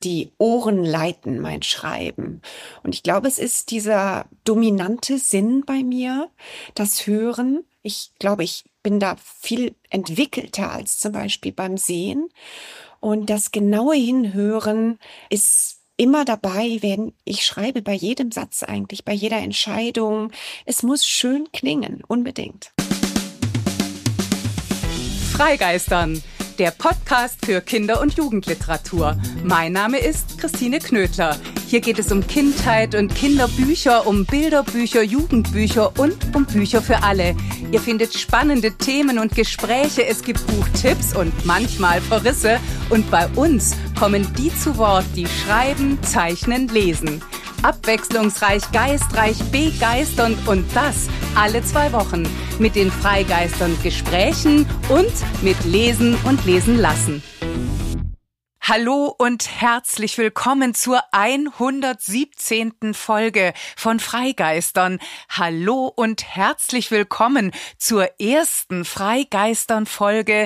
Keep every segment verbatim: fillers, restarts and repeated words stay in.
die Ohren leiten mein Schreiben. Und ich glaube, es ist dieser dominante Sinn bei mir, das Hören. Ich glaube, ich bin da viel entwickelter als zum Beispiel beim Sehen. Und das genaue Hinhören ist immer dabei, wenn ich schreibe, bei jedem Satz eigentlich, bei jeder Entscheidung. Es muss schön klingen, unbedingt. Freigeistern, der Podcast für Kinder- und Jugendliteratur. Mein Name ist Christine Knödler. Hier geht es um Kindheit und Kinderbücher, um Bilderbücher, Jugendbücher und um Bücher für alle. Ihr findet spannende Themen und Gespräche, es gibt Buchtipps und manchmal Verrisse. Und bei uns kommen die zu Wort, die schreiben, zeichnen, lesen. Abwechslungsreich, geistreich, begeisternd und das alle zwei Wochen mit den Freigeistern Gesprächen und mit Lesen und Lesen lassen. Hallo und herzlich willkommen zur hundertsiebzehnten Folge von Freigeistern. Hallo und herzlich willkommen zur ersten Freigeistern-Folge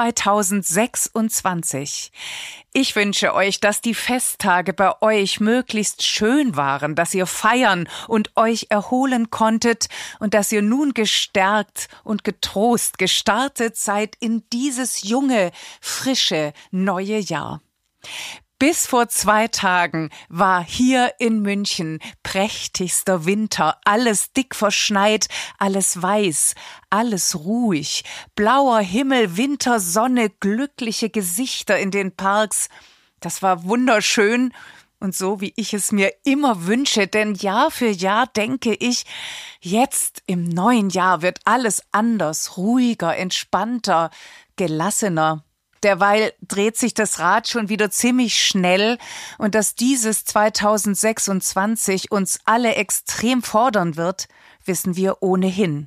zweitausendsechsundzwanzig. Ich wünsche euch, dass die Festtage bei euch möglichst schön waren, dass ihr feiern und euch erholen konntet und dass ihr nun gestärkt und getrost gestartet seid in dieses junge, frische, neue Jahr. Bis vor zwei Tagen war hier in München prächtigster Winter, alles dick verschneit, alles weiß, alles ruhig, blauer Himmel, Wintersonne, glückliche Gesichter in den Parks. Das war wunderschön und so, wie ich es mir immer wünsche, denn Jahr für Jahr denke ich, jetzt im neuen Jahr wird alles anders, ruhiger, entspannter, gelassener. Derweil dreht sich das Rad schon wieder ziemlich schnell und dass dieses zweitausendsechsundzwanzig uns alle extrem fordern wird, wissen wir ohnehin.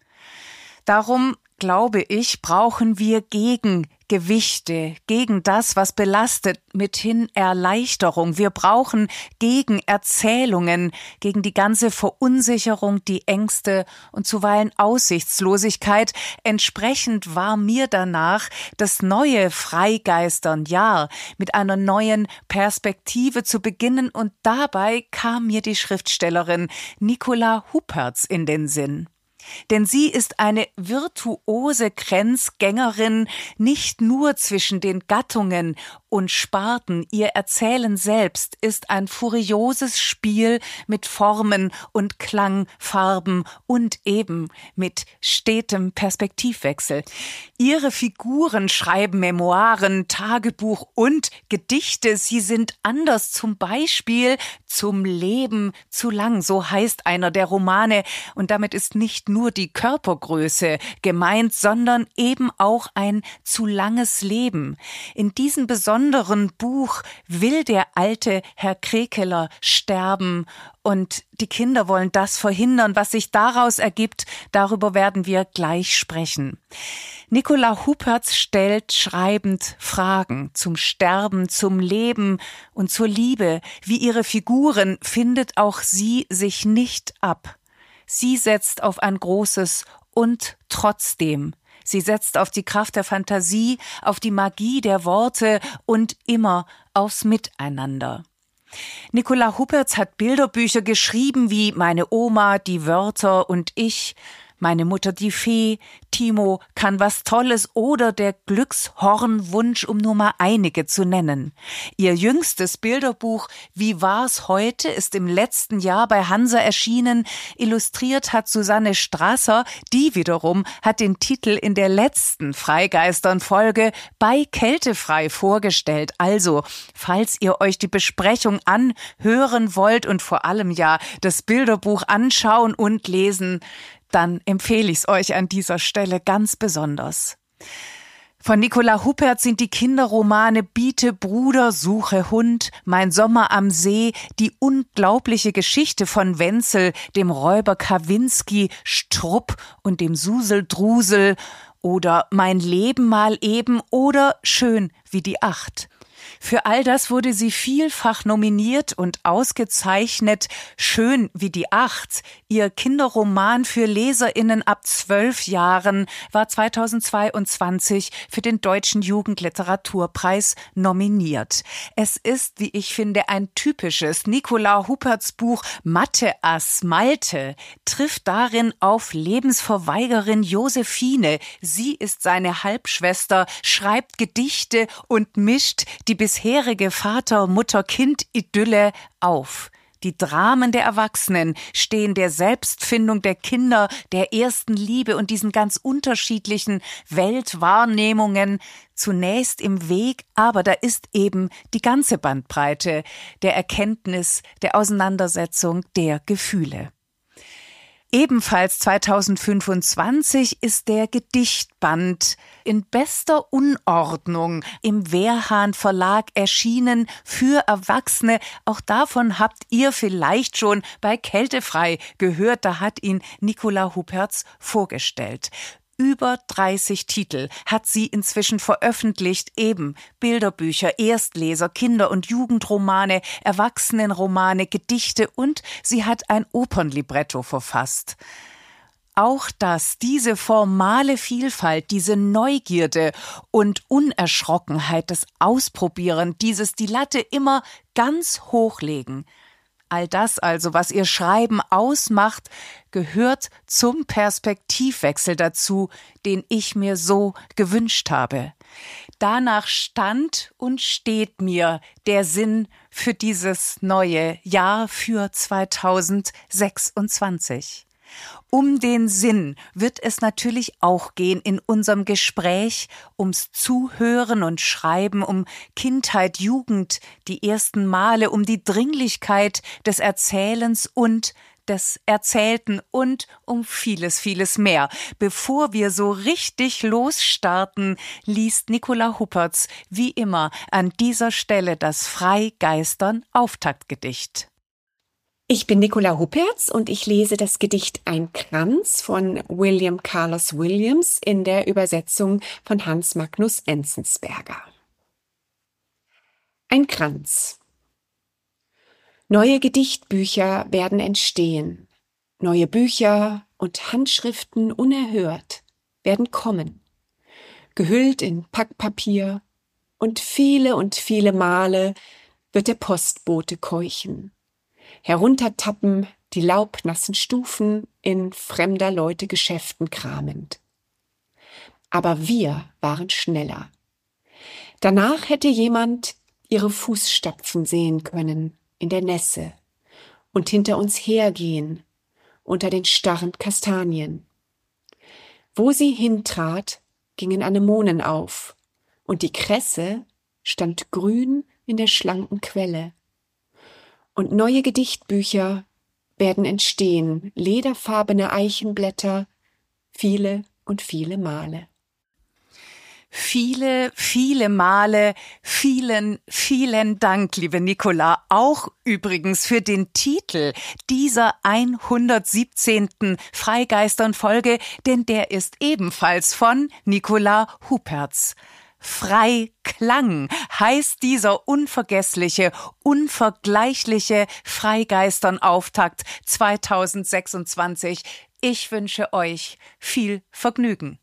Darum, glaube ich, brauchen wir Gegengewichte, gegen das, was belastet, mithin Erleichterung. Wir brauchen Gegenerzählungen, gegen die ganze Verunsicherung, die Ängste und zuweilen Aussichtslosigkeit. Entsprechend war mir danach das neue Freigeistern-Jahr mit einer neuen Perspektive zu beginnen und dabei kam mir die Schriftstellerin Nicola Huppertz in den Sinn. Denn sie ist eine virtuose Grenzgängerin, nicht nur zwischen den Gattungen und Sparten. Ihr Erzählen selbst ist ein furioses Spiel mit Formen und Klangfarben und eben mit stetem Perspektivwechsel. Ihre Figuren schreiben Memoiren, Tagebuch und Gedichte. Sie sind anders, zum Beispiel Zum Leben zu lang, so heißt einer der Romane. Und damit ist nicht nur die Körpergröße gemeint, sondern eben auch ein zu langes Leben. In diesem besonderen Buch will der alte Herr Krekeler sterben und die Kinder wollen das verhindern. Was sich daraus ergibt, darüber werden wir gleich sprechen. Nicola Huppertz stellt schreibend Fragen zum Sterben, zum Leben und zur Liebe. Wie ihre Figuren findet auch sie sich nicht ab. Sie setzt auf ein großes und trotzdem. Sie setzt auf die Kraft der Fantasie, auf die Magie der Worte und immer aufs Miteinander. Nicola Huppertz hat Bilderbücher geschrieben wie Meine Oma, die Wörter und ich, Meine Mutter die Fee, Timo kann was Tolles oder der Glückshornwunsch, um nur mal einige zu nennen. Ihr jüngstes Bilderbuch Wie war's heute ist im letzten Jahr bei Hansa erschienen. Illustriert hat Susanne Strasser, die wiederum hat den Titel in der letzten Freigeistern-Folge bei Kältefrei vorgestellt. Also, falls ihr euch die Besprechung anhören wollt und vor allem ja das Bilderbuch anschauen und lesen, dann empfehle ich es euch an dieser Stelle ganz besonders. Von Nicola Huppertz sind die Kinderromane Biete Bruder, Suche Hund, Mein Sommer am See, die unglaubliche Geschichte von Wenzel, dem Räuber Kawinski, Strupp und dem Suseldrusel oder Mein Leben mal eben oder Schön wie die Acht. Für all das wurde sie vielfach nominiert und ausgezeichnet. Schön wie die Acht, ihr Kinderroman für LeserInnen ab zwölf Jahren, war zweitausendzweiundzwanzig für den Deutschen Jugendliteraturpreis nominiert. Es ist, wie ich finde, ein typisches Nicola Huppertz Buch. Mathe-Ass Malte trifft darin auf Lebensverweigerin Josephine. Sie ist seine Halbschwester, schreibt Gedichte und mischt die bisherige Vater-Mutter-Kind-Idylle auf. Die Dramen der Erwachsenen stehen der Selbstfindung der Kinder, der ersten Liebe und diesen ganz unterschiedlichen Weltwahrnehmungen zunächst im Weg, aber da ist eben die ganze Bandbreite der Erkenntnis, der Auseinandersetzung, der Gefühle. Ebenfalls zweitausendfünfundzwanzig ist der Gedichtband in bester Unordnung im Wehrhahn Verlag erschienen für Erwachsene. Auch davon habt ihr vielleicht schon bei Kältefrei gehört. Da hat ihn Nicola Huppertz vorgestellt. Über dreißig Titel hat sie inzwischen veröffentlicht, eben Bilderbücher, Erstleser, Kinder- und Jugendromane, Erwachsenenromane, Gedichte und sie hat ein Opernlibretto verfasst. Auch das, diese formale Vielfalt, diese Neugierde und Unerschrockenheit, das Ausprobieren, dieses die Latte immer ganz hochlegen, all das also, was ihr Schreiben ausmacht, gehört zum Perspektivwechsel dazu, den ich mir so gewünscht habe. Danach stand und steht mir der Sinn für dieses neue Jahr, für zweitausendsechsundzwanzig. Um den Sinn wird es natürlich auch gehen in unserem Gespräch, ums Zuhören und Schreiben, um Kindheit, Jugend, die ersten Male, um die Dringlichkeit des Erzählens und des Erzählten und um vieles, vieles mehr. Bevor wir so richtig losstarten, liest Nicola Huppertz wie immer an dieser Stelle das Freigeistern-Auftaktgedicht. Ich bin Nicola Huppertz und ich lese das Gedicht Ein Kranz von William Carlos Williams in der Übersetzung von Hans Magnus Enzensberger. Ein Kranz. Neue Gedichtbücher werden entstehen. Neue Bücher und Handschriften unerhört werden kommen. Gehüllt in Packpapier und viele und viele Male wird der Postbote keuchen. Heruntertappen die laubnassen Stufen in fremder Leute Geschäften kramend. Aber wir waren schneller. Danach hätte jemand ihre Fußstapfen sehen können in der Nässe und hinter uns hergehen unter den starren Kastanien. Wo sie hintrat, gingen Anemonen auf und die Kresse stand grün in der schlanken Quelle. Und neue Gedichtbücher werden entstehen, lederfarbene Eichenblätter, viele und viele Male. Viele, viele Male, vielen, vielen Dank, liebe Nicola, auch übrigens für den Titel dieser hundertsiebzehnten Freigeistern-Folge, denn der ist ebenfalls von Nicola Huppertz. Freiklang heißt dieser unvergessliche, unvergleichliche Freigeistern-Auftakt zweitausendsechsundzwanzig. Ich wünsche euch viel Vergnügen.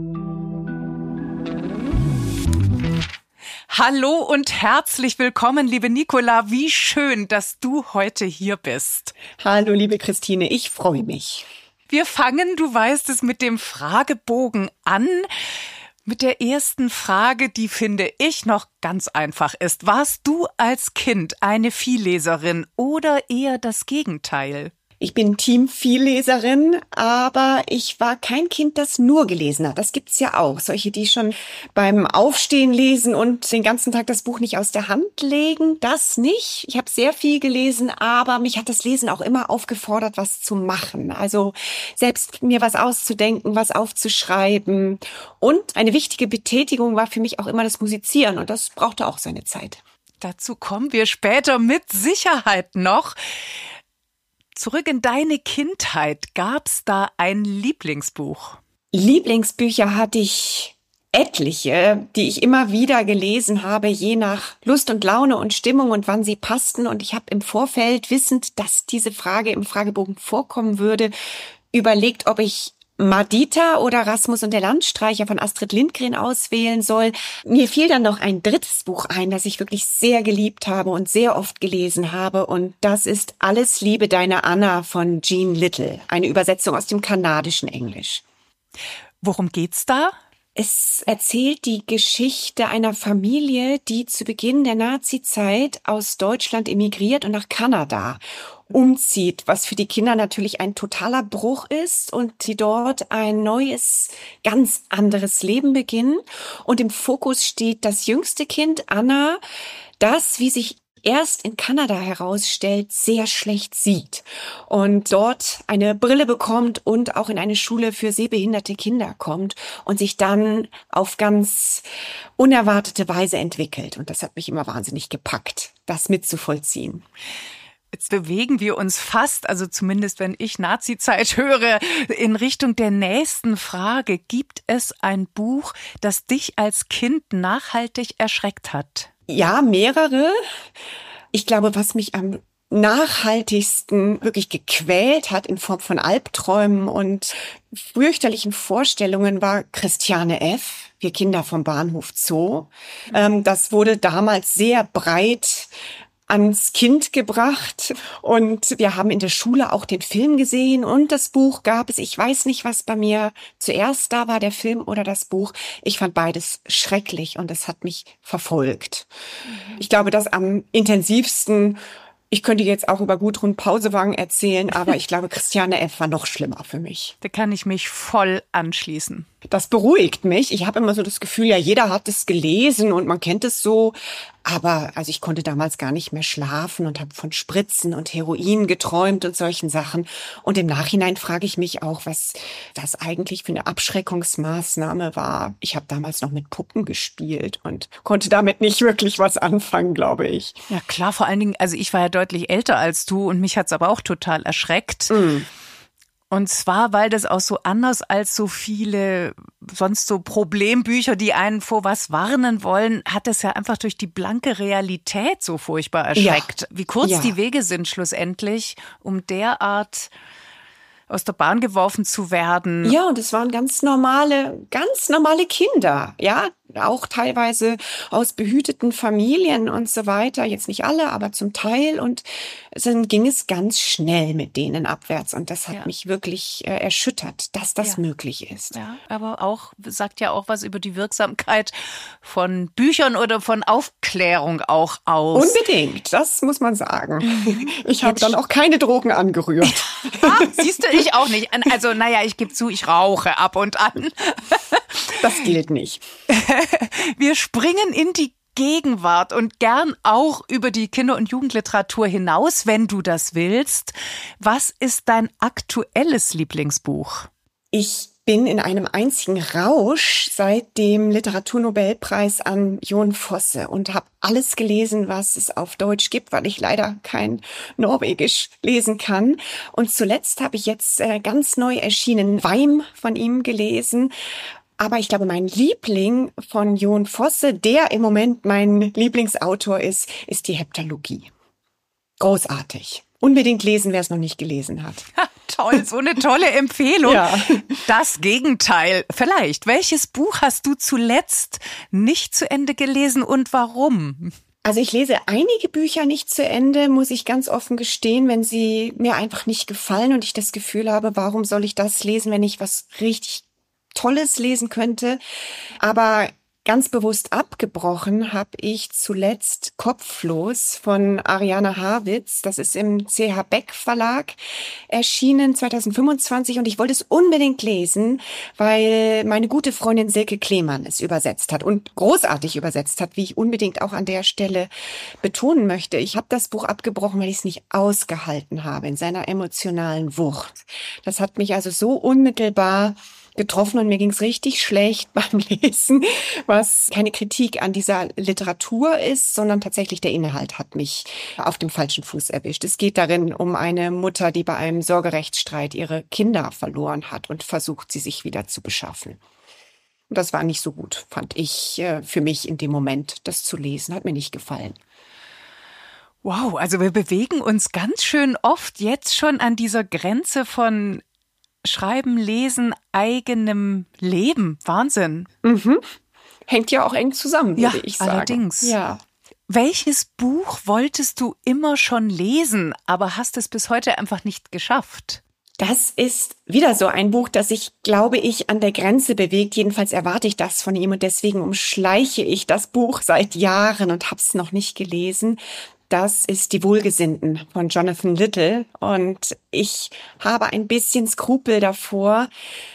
Hallo und herzlich willkommen, liebe Nicola. Wie schön, dass du heute hier bist. Hallo, liebe Christine, ich freue mich. Wir fangen, du weißt es, mit dem Fragebogen an. Mit der ersten Frage, die finde ich noch ganz einfach ist. Warst du als Kind eine Vielleserin oder eher das Gegenteil? Ich bin Team-Vielleserin, aber ich war kein Kind, das nur gelesen hat. Das gibt's ja auch. Solche, die schon beim Aufstehen lesen und den ganzen Tag das Buch nicht aus der Hand legen. Das nicht. Ich habe sehr viel gelesen, aber mich hat das Lesen auch immer aufgefordert, was zu machen. Also selbst mir was auszudenken, was aufzuschreiben. Und eine wichtige Betätigung war für mich auch immer das Musizieren. Und das brauchte auch seine Zeit. Dazu kommen wir später mit Sicherheit noch. Zurück in deine Kindheit. Gab's da ein Lieblingsbuch? Lieblingsbücher hatte ich etliche, die ich immer wieder gelesen habe, je nach Lust und Laune und Stimmung und wann sie passten. Und ich habe im Vorfeld, wissend, dass diese Frage im Fragebogen vorkommen würde, überlegt, ob ich Mardita oder Rasmus und der Landstreicher von Astrid Lindgren auswählen soll. Mir fiel dann noch ein drittes Buch ein, das ich wirklich sehr geliebt habe und sehr oft gelesen habe. Und das ist Alles Liebe deine Anna von Jean Little, eine Übersetzung aus dem kanadischen Englisch. Worum geht's da? Es erzählt die Geschichte einer Familie, die zu Beginn der Nazi-Zeit aus Deutschland emigriert und nach Kanada umzieht, was für die Kinder natürlich ein totaler Bruch ist und die dort ein neues, ganz anderes Leben beginnen. Und im Fokus steht das jüngste Kind, Anna, das, wie sich erst in Kanada herausstellt, sehr schlecht sieht und dort eine Brille bekommt und auch in eine Schule für sehbehinderte Kinder kommt und sich dann auf ganz unerwartete Weise entwickelt. Und das hat mich immer wahnsinnig gepackt, das mitzuvollziehen. Jetzt bewegen wir uns fast, also zumindest wenn ich Nazi-Zeit höre, in Richtung der nächsten Frage. Gibt es ein Buch, das dich als Kind nachhaltig erschreckt hat? Ja, mehrere. Ich glaube, was mich am nachhaltigsten wirklich gequält hat in Form von Albträumen und fürchterlichen Vorstellungen war Christiane F., Wir Kinder vom Bahnhof Zoo. Das wurde damals sehr breit ans Kind gebracht und wir haben in der Schule auch den Film gesehen und das Buch gab es. Ich weiß nicht, was bei mir zuerst da war, der Film oder das Buch. Ich fand beides schrecklich und es hat mich verfolgt. Ich glaube, dass am intensivsten, ich könnte jetzt auch über Gudrun Pausewang erzählen, aber ich glaube, Christiane F. war noch schlimmer für mich. Da kann ich mich voll anschließen. Das beruhigt mich. Ich habe immer so das Gefühl, ja, jeder hat es gelesen und man kennt es so. Aber also ich konnte damals gar nicht mehr schlafen und habe von Spritzen und Heroin geträumt und solchen Sachen. Und im Nachhinein frage ich mich auch, was das eigentlich für eine Abschreckungsmaßnahme war. Ich habe damals noch mit Puppen gespielt und konnte damit nicht wirklich was anfangen, glaube ich. Ja klar, vor allen Dingen, also ich war ja deutlich älter als du und mich hat's aber auch total erschreckt. Mm. Und zwar, weil das auch so anders als so viele sonst so Problembücher, die einen vor was warnen wollen, hat es ja einfach durch die blanke Realität so furchtbar erschreckt. Ja. Wie kurz ja. die Wege sind schlussendlich, um derart aus der Bahn geworfen zu werden. Ja, und es waren ganz normale, ganz normale Kinder, ja, auch teilweise aus behüteten Familien und so weiter. Jetzt nicht alle, aber zum Teil. Und dann ging es ganz schnell mit denen abwärts. Und das hat ja. mich wirklich äh, erschüttert, dass das ja. möglich ist. Ja, aber auch, sagt ja auch was über die Wirksamkeit von Büchern oder von Aufklärung auch aus. Unbedingt, das muss man sagen. Ich habe dann auch keine Drogen angerührt. Ah, siehst du, ich auch nicht. Also, naja, ich gebe zu, ich rauche ab und an. Das gilt nicht. Wir springen in die Gegenwart und gern auch über die Kinder- und Jugendliteratur hinaus, wenn du das willst. Was ist dein aktuelles Lieblingsbuch? Ich bin in einem einzigen Rausch seit dem Literaturnobelpreis an Jon Fosse und habe alles gelesen, was es auf Deutsch gibt, weil ich leider kein Norwegisch lesen kann. Und zuletzt habe ich jetzt äh, ganz neu erschienen Weim von ihm gelesen. Aber ich glaube, mein Liebling von Jon Fosse, der im Moment mein Lieblingsautor ist, ist die Heptalogie. Großartig. Unbedingt lesen, wer es noch nicht gelesen hat. Ha, toll, so eine tolle Empfehlung. Ja. Das Gegenteil. Vielleicht. Welches Buch hast du zuletzt nicht zu Ende gelesen und warum? Also ich lese einige Bücher nicht zu Ende, muss ich ganz offen gestehen, wenn sie mir einfach nicht gefallen und ich das Gefühl habe, warum soll ich das lesen, wenn ich was richtig Tolles lesen könnte. Aber ganz bewusst abgebrochen habe ich zuletzt Kopflos von Ariane Harwitz. Das ist im C H Beck Verlag erschienen zwanzig fünfundzwanzig und ich wollte es unbedingt lesen, weil meine gute Freundin Silke Klemann es übersetzt hat und großartig übersetzt hat, wie ich unbedingt auch an der Stelle betonen möchte. Ich habe das Buch abgebrochen, weil ich es nicht ausgehalten habe in seiner emotionalen Wucht. Das hat mich also so unmittelbar getroffen und mir ging's richtig schlecht beim Lesen, was keine Kritik an dieser Literatur ist, sondern tatsächlich der Inhalt hat mich auf dem falschen Fuß erwischt. Es geht darin um eine Mutter, die bei einem Sorgerechtsstreit ihre Kinder verloren hat und versucht, sie sich wieder zu beschaffen. Und das war nicht so gut, fand ich, äh, für mich in dem Moment, das zu lesen. Hat mir nicht gefallen. Wow, also wir bewegen uns ganz schön oft jetzt schon an dieser Grenze von Schreiben, Lesen, eigenem Leben. Wahnsinn. Mhm. Hängt ja auch eng zusammen, würde ja, ich sagen. Allerdings. Ja. Welches Buch wolltest du immer schon lesen, aber hast es bis heute einfach nicht geschafft? Das ist wieder so ein Buch, das sich, glaube ich, an der Grenze bewegt. Jedenfalls erwarte ich das von ihm und deswegen umschleiche ich das Buch seit Jahren und habe es noch nicht gelesen. Das ist Die Wohlgesinnten von Jonathan Little und ich habe ein bisschen Skrupel davor,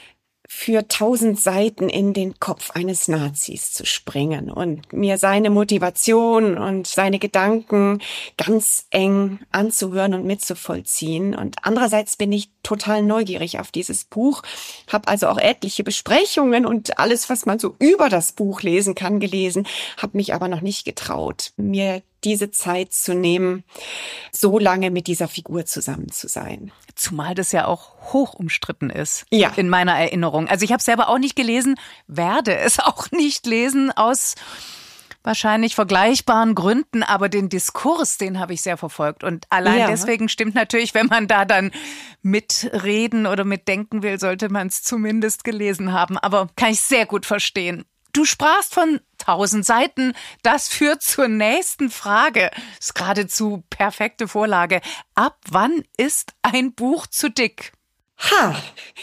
für tausend Seiten in den Kopf eines Nazis zu springen und mir seine Motivation und seine Gedanken ganz eng anzuhören und mitzuvollziehen. Und andererseits bin ich total neugierig auf dieses Buch, habe also auch etliche Besprechungen und alles, was man so über das Buch lesen kann, gelesen, habe mich aber noch nicht getraut, mir diese Zeit zu nehmen, so lange mit dieser Figur zusammen zu sein. Zumal das ja auch hoch umstritten ist, ja. in meiner Erinnerung. Also ich habe es selber auch nicht gelesen, werde es auch nicht lesen, aus wahrscheinlich vergleichbaren Gründen, aber den Diskurs, den habe ich sehr verfolgt. Und allein ja. deswegen stimmt natürlich, wenn man da dann mitreden oder mitdenken will, sollte man es zumindest gelesen haben. Aber kann ich sehr gut verstehen. Du sprachst von tausend Seiten. Das führt zur nächsten Frage. Das ist geradezu perfekte Vorlage. Ab wann ist ein Buch zu dick? Ha,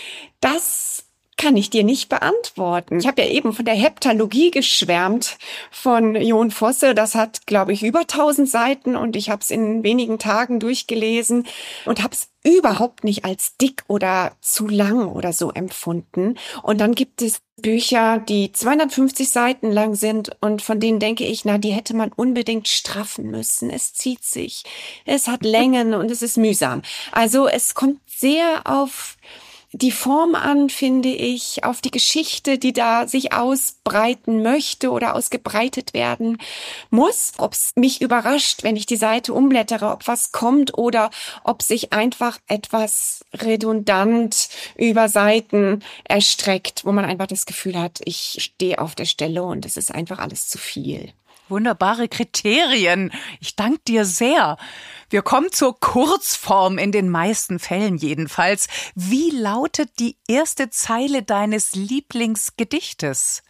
das kann ich dir nicht beantworten. Ich habe ja eben von der Heptalogie geschwärmt von Jon Fosse. Das hat, glaube ich, über tausend Seiten und ich habe es in wenigen Tagen durchgelesen und habe es überhaupt nicht als dick oder zu lang oder so empfunden. Und dann gibt es Bücher, die zweihundertfünfzig Seiten lang sind und von denen denke ich, na, die hätte man unbedingt straffen müssen. Es zieht sich, es hat Längen und es ist mühsam. Also es kommt sehr auf die Form an, finde ich, auf die Geschichte, die da sich ausbreiten möchte oder ausgebreitet werden muss. Ob es mich überrascht, wenn ich die Seite umblättere, ob was kommt oder ob sich einfach etwas redundant über Seiten erstreckt, wo man einfach das Gefühl hat, ich stehe auf der Stelle und es ist einfach alles zu viel. Wunderbare Kriterien. Ich danke dir sehr. Wir kommen zur Kurzform in den meisten Fällen jedenfalls. Wie lautet die erste Zeile deines Lieblingsgedichtes?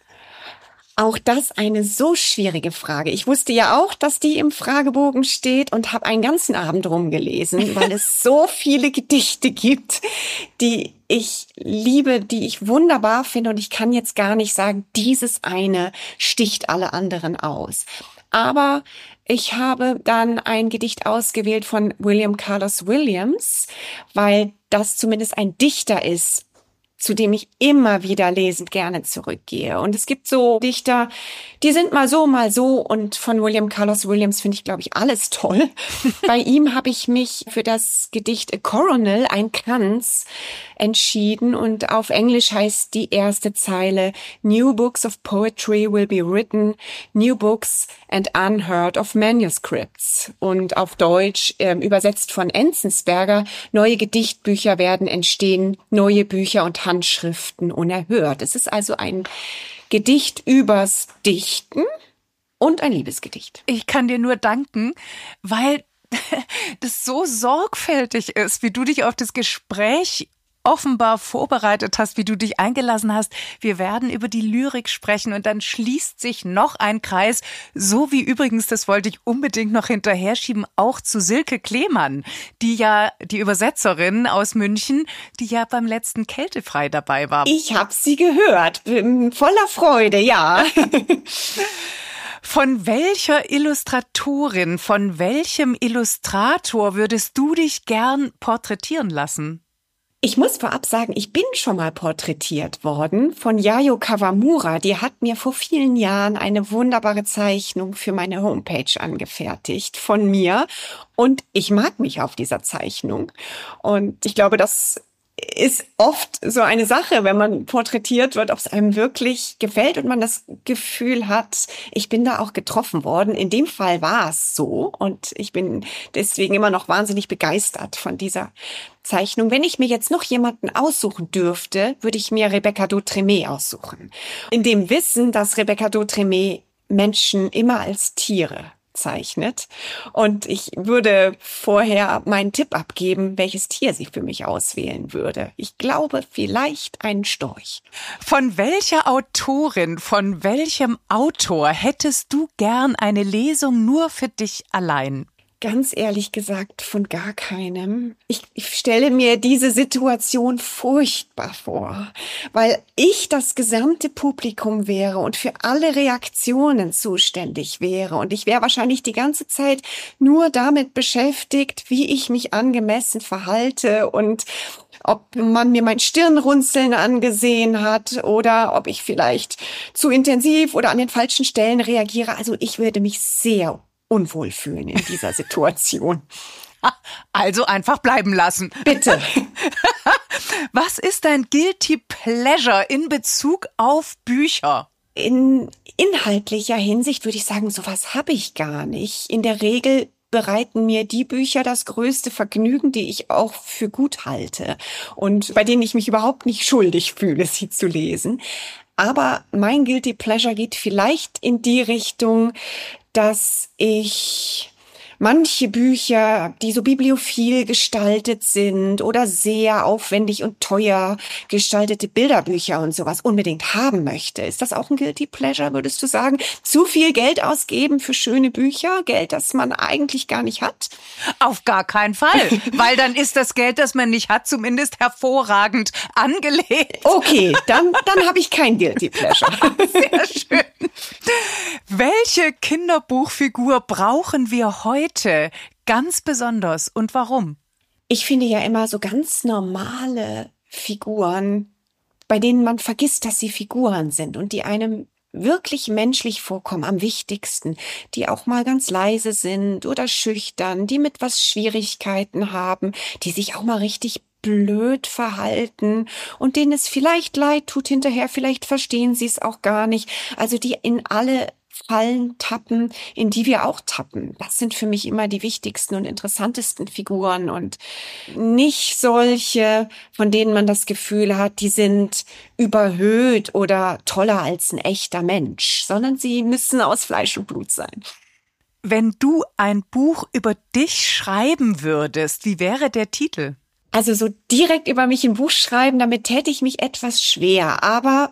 Auch das eine so schwierige Frage. Ich wusste ja auch, dass die im Fragebogen steht und habe einen ganzen Abend rumgelesen, weil es so viele Gedichte gibt, die ich liebe, die ich wunderbar finde. Und ich kann jetzt gar nicht sagen, dieses eine sticht alle anderen aus. Aber ich habe dann ein Gedicht ausgewählt von William Carlos Williams, weil das zumindest ein Dichter ist, zu dem ich immer wieder lesend gerne zurückgehe. Und es gibt so Dichter, die sind mal so, mal so. Und von William Carlos Williams finde ich, glaube ich, alles toll. Bei ihm habe ich mich für das Gedicht A Coronal, ein Kranz, entschieden. Und auf Englisch heißt die erste Zeile, New books of poetry will be written, new books and unheard of manuscripts. Und auf Deutsch, äh, übersetzt von Enzensberger, neue Gedichtbücher werden entstehen, neue Bücher und Handschriften unerhört. Es ist also ein Gedicht übers Dichten und ein Liebesgedicht. Ich kann dir nur danken, weil das so sorgfältig ist, wie du dich auf das Gespräch offenbar vorbereitet hast, wie du dich eingelassen hast. Wir werden über die Lyrik sprechen und dann schließt sich noch ein Kreis, so wie übrigens, das wollte ich unbedingt noch hinterher schieben, auch zu Silke Klemann, die ja, die Übersetzerin aus München, die ja beim letzten Kältefrei dabei war. Ich habe sie gehört, voller Freude, ja. Von welcher Illustratorin, von welchem Illustrator würdest du dich gern porträtieren lassen? Ich muss vorab sagen, ich bin schon mal porträtiert worden von Yayo Kawamura. Die hat mir vor vielen Jahren eine wunderbare Zeichnung für meine Homepage angefertigt von mir. Und ich mag mich auf dieser Zeichnung. Und ich glaube, das ist oft so eine Sache, wenn man porträtiert wird, ob es einem wirklich gefällt und man das Gefühl hat, ich bin da auch getroffen worden. In dem Fall war es so und ich bin deswegen immer noch wahnsinnig begeistert von dieser Zeichnung. Wenn ich mir jetzt noch jemanden aussuchen dürfte, würde ich mir Rebecca Dautremé aussuchen. In dem Wissen, dass Rebecca Dautremé Menschen immer als Tiere zeichnet. Und ich würde vorher meinen Tipp abgeben, welches Tier sie für mich auswählen würde. Ich glaube, vielleicht einen Storch. Von welcher Autorin, von welchem Autor hättest du gern eine Lesung nur für dich allein? Ganz ehrlich gesagt, von gar keinem. Ich, ich stelle mir diese Situation furchtbar vor, weil ich das gesamte Publikum wäre und für alle Reaktionen zuständig wäre. Und ich wäre wahrscheinlich die ganze Zeit nur damit beschäftigt, wie ich mich angemessen verhalte und ob man mir mein Stirnrunzeln angesehen hat oder ob ich vielleicht zu intensiv oder an den falschen Stellen reagiere. Also ich würde mich sehr unwohl fühlen in dieser Situation. Also einfach bleiben lassen. Bitte. Was ist dein Guilty Pleasure in Bezug auf Bücher? In inhaltlicher Hinsicht würde ich sagen, sowas habe ich gar nicht. In der Regel bereiten mir die Bücher das größte Vergnügen, die ich auch für gut halte und bei denen ich mich überhaupt nicht schuldig fühle, sie zu lesen. Aber mein Guilty Pleasure geht vielleicht in die Richtung, dass ich manche Bücher, die so bibliophil gestaltet sind oder sehr aufwendig und teuer gestaltete Bilderbücher und sowas unbedingt haben möchte. Ist das auch ein Guilty Pleasure, würdest du sagen? Zu viel Geld ausgeben für schöne Bücher? Geld, das man eigentlich gar nicht hat? Auf gar keinen Fall, weil dann ist das Geld, das man nicht hat, zumindest hervorragend angelegt. Okay, dann, dann habe ich kein Guilty Pleasure. Sehr schön. Welche Kinderbuchfigur brauchen wir heute ganz besonders und warum? Ich finde ja immer so ganz normale Figuren, bei denen man vergisst, dass sie Figuren sind und die einem wirklich menschlich vorkommen, am wichtigsten, die auch mal ganz leise sind oder schüchtern, die mit was Schwierigkeiten haben, die sich auch mal richtig blöd verhalten und denen es vielleicht leid tut hinterher, vielleicht verstehen sie es auch gar nicht, also die in alle Fallen tappen, in die wir auch tappen. Das sind für mich immer die wichtigsten und interessantesten Figuren und nicht solche, von denen man das Gefühl hat, die sind überhöht oder toller als ein echter Mensch, sondern sie müssen aus Fleisch und Blut sein. Wenn du ein Buch über dich schreiben würdest, wie wäre der Titel? Also so direkt über mich ein Buch schreiben, damit täte ich mich etwas schwer, aber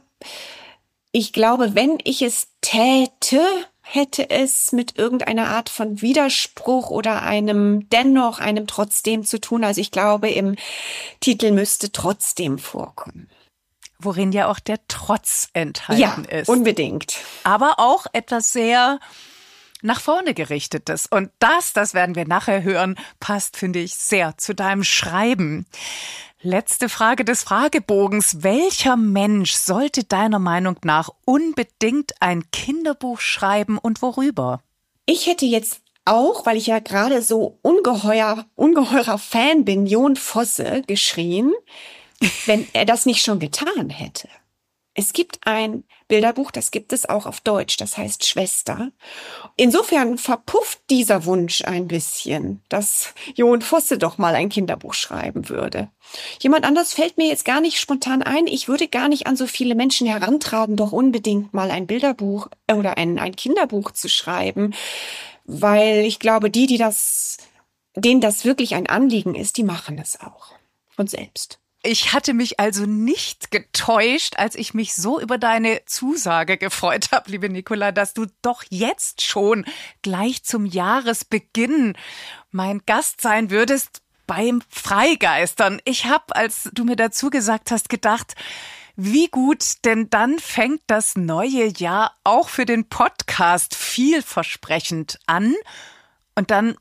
ich glaube, wenn ich es täte, hätte es mit irgendeiner Art von Widerspruch oder einem dennoch, einem trotzdem zu tun. Also ich glaube, im Titel müsste trotzdem vorkommen. Worin ja auch der Trotz enthalten ja, ist. Ja, unbedingt. Aber auch etwas sehr nach vorne gerichtetes. Und das, das werden wir nachher hören, passt, finde ich, sehr zu deinem Schreiben. Letzte Frage des Fragebogens. Welcher Mensch sollte deiner Meinung nach unbedingt ein Kinderbuch schreiben und worüber? Ich hätte jetzt auch, weil ich ja gerade so ungeheuer, ungeheurer Fan bin, Jon Fosse geschrien, wenn er das nicht schon getan hätte. Es gibt ein Bilderbuch, das gibt es auch auf Deutsch, das heißt Schwester. Insofern verpufft dieser Wunsch ein bisschen, dass Jon Fosse doch mal ein Kinderbuch schreiben würde. Jemand anders fällt mir jetzt gar nicht spontan ein. Ich würde gar nicht an so viele Menschen herantragen, doch unbedingt mal ein Bilderbuch oder ein, ein Kinderbuch zu schreiben, weil ich glaube, die, die das, denen das wirklich ein Anliegen ist, die machen es auch von selbst. Ich hatte mich also nicht getäuscht, als ich mich so über deine Zusage gefreut habe, liebe Nicola, dass du doch jetzt schon gleich zum Jahresbeginn mein Gast sein würdest beim Freigeistern. Ich habe, als du mir dazu gesagt hast, gedacht, wie gut, denn dann fängt das neue Jahr auch für den Podcast vielversprechend an. Und dann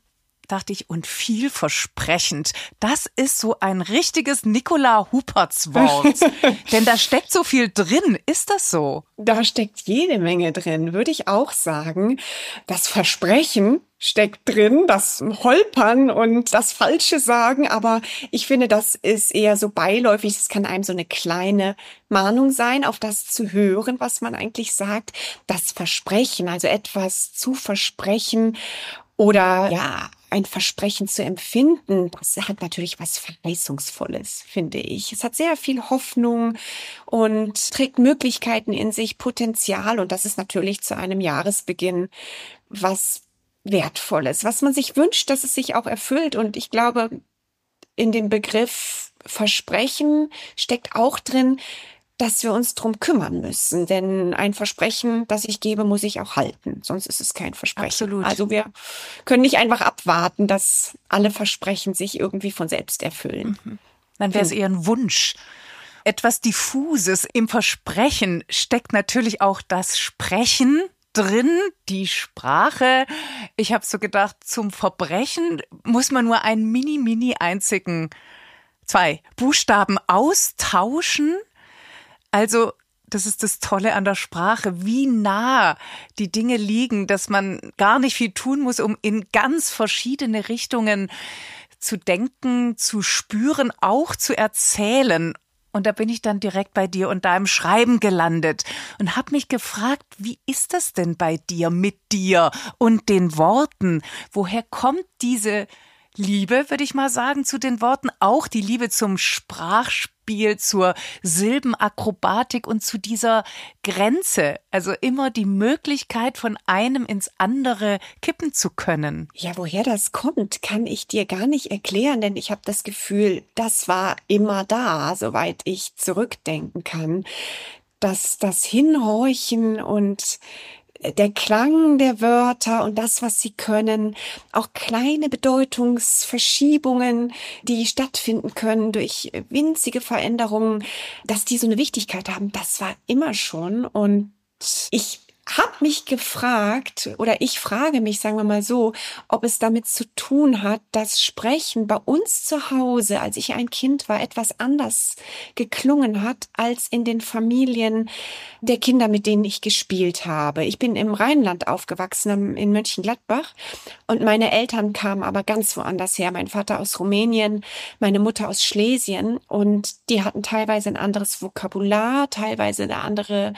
dachte ich, und vielversprechend. Das ist so ein richtiges Nicola Huperts Wort. Denn da steckt so viel drin. Ist das so? Da steckt jede Menge drin, würde ich auch sagen. Das Versprechen steckt drin, das Holpern und das Falsche sagen. Aber ich finde, das ist eher so beiläufig. Es kann einem so eine kleine Mahnung sein, auf das zu hören, was man eigentlich sagt. Das Versprechen, also etwas zu versprechen oder ja, ein Versprechen zu empfinden, das hat natürlich was Verheißungsvolles, finde ich. Es hat sehr viel Hoffnung und trägt Möglichkeiten in sich, Potenzial. Und das ist natürlich zu einem Jahresbeginn was Wertvolles, was man sich wünscht, dass es sich auch erfüllt. Und ich glaube, in dem Begriff Versprechen steckt auch drin, dass wir uns drum kümmern müssen. Denn ein Versprechen, das ich gebe, muss ich auch halten. Sonst ist es kein Versprechen. Absolut. Also wir können nicht einfach abwarten, dass alle Versprechen sich irgendwie von selbst erfüllen. Mhm. Dann wäre es eher ein Wunsch. Etwas Diffuses. Im Versprechen steckt natürlich auch das Sprechen drin, die Sprache. Ich habe so gedacht, zum Verbrechen muss man nur einen mini, mini einzigen, zwei Buchstaben austauschen. Also, das ist das Tolle an der Sprache, wie nah die Dinge liegen, dass man gar nicht viel tun muss, um in ganz verschiedene Richtungen zu denken, zu spüren, auch zu erzählen. Und da bin ich dann direkt bei dir und deinem Schreiben gelandet und habe mich gefragt, wie ist das denn bei dir, mit dir und den Worten? Woher kommt diese Liebe, würde ich mal sagen, zu den Worten? Auch die Liebe zum Sprachspiel, zur Silbenakrobatik und zu dieser Grenze. Also immer die Möglichkeit, von einem ins andere kippen zu können. Ja, woher das kommt, kann ich dir gar nicht erklären, denn ich habe das Gefühl, das war immer da, soweit ich zurückdenken kann, dass das Hinhorchen und der Klang der Wörter und das, was sie können, auch kleine Bedeutungsverschiebungen, die stattfinden können durch winzige Veränderungen, dass die so eine Wichtigkeit haben, das war immer schon. Und ich habe mich gefragt, oder ich frage mich, sagen wir mal so, ob es damit zu tun hat, dass Sprechen bei uns zu Hause, als ich ein Kind war, etwas anders geklungen hat als in den Familien der Kinder, mit denen ich gespielt habe. Ich bin im Rheinland aufgewachsen, in Mönchengladbach, und meine Eltern kamen aber ganz woanders her. Mein Vater aus Rumänien, meine Mutter aus Schlesien, und die hatten teilweise ein anderes Vokabular, teilweise eine andere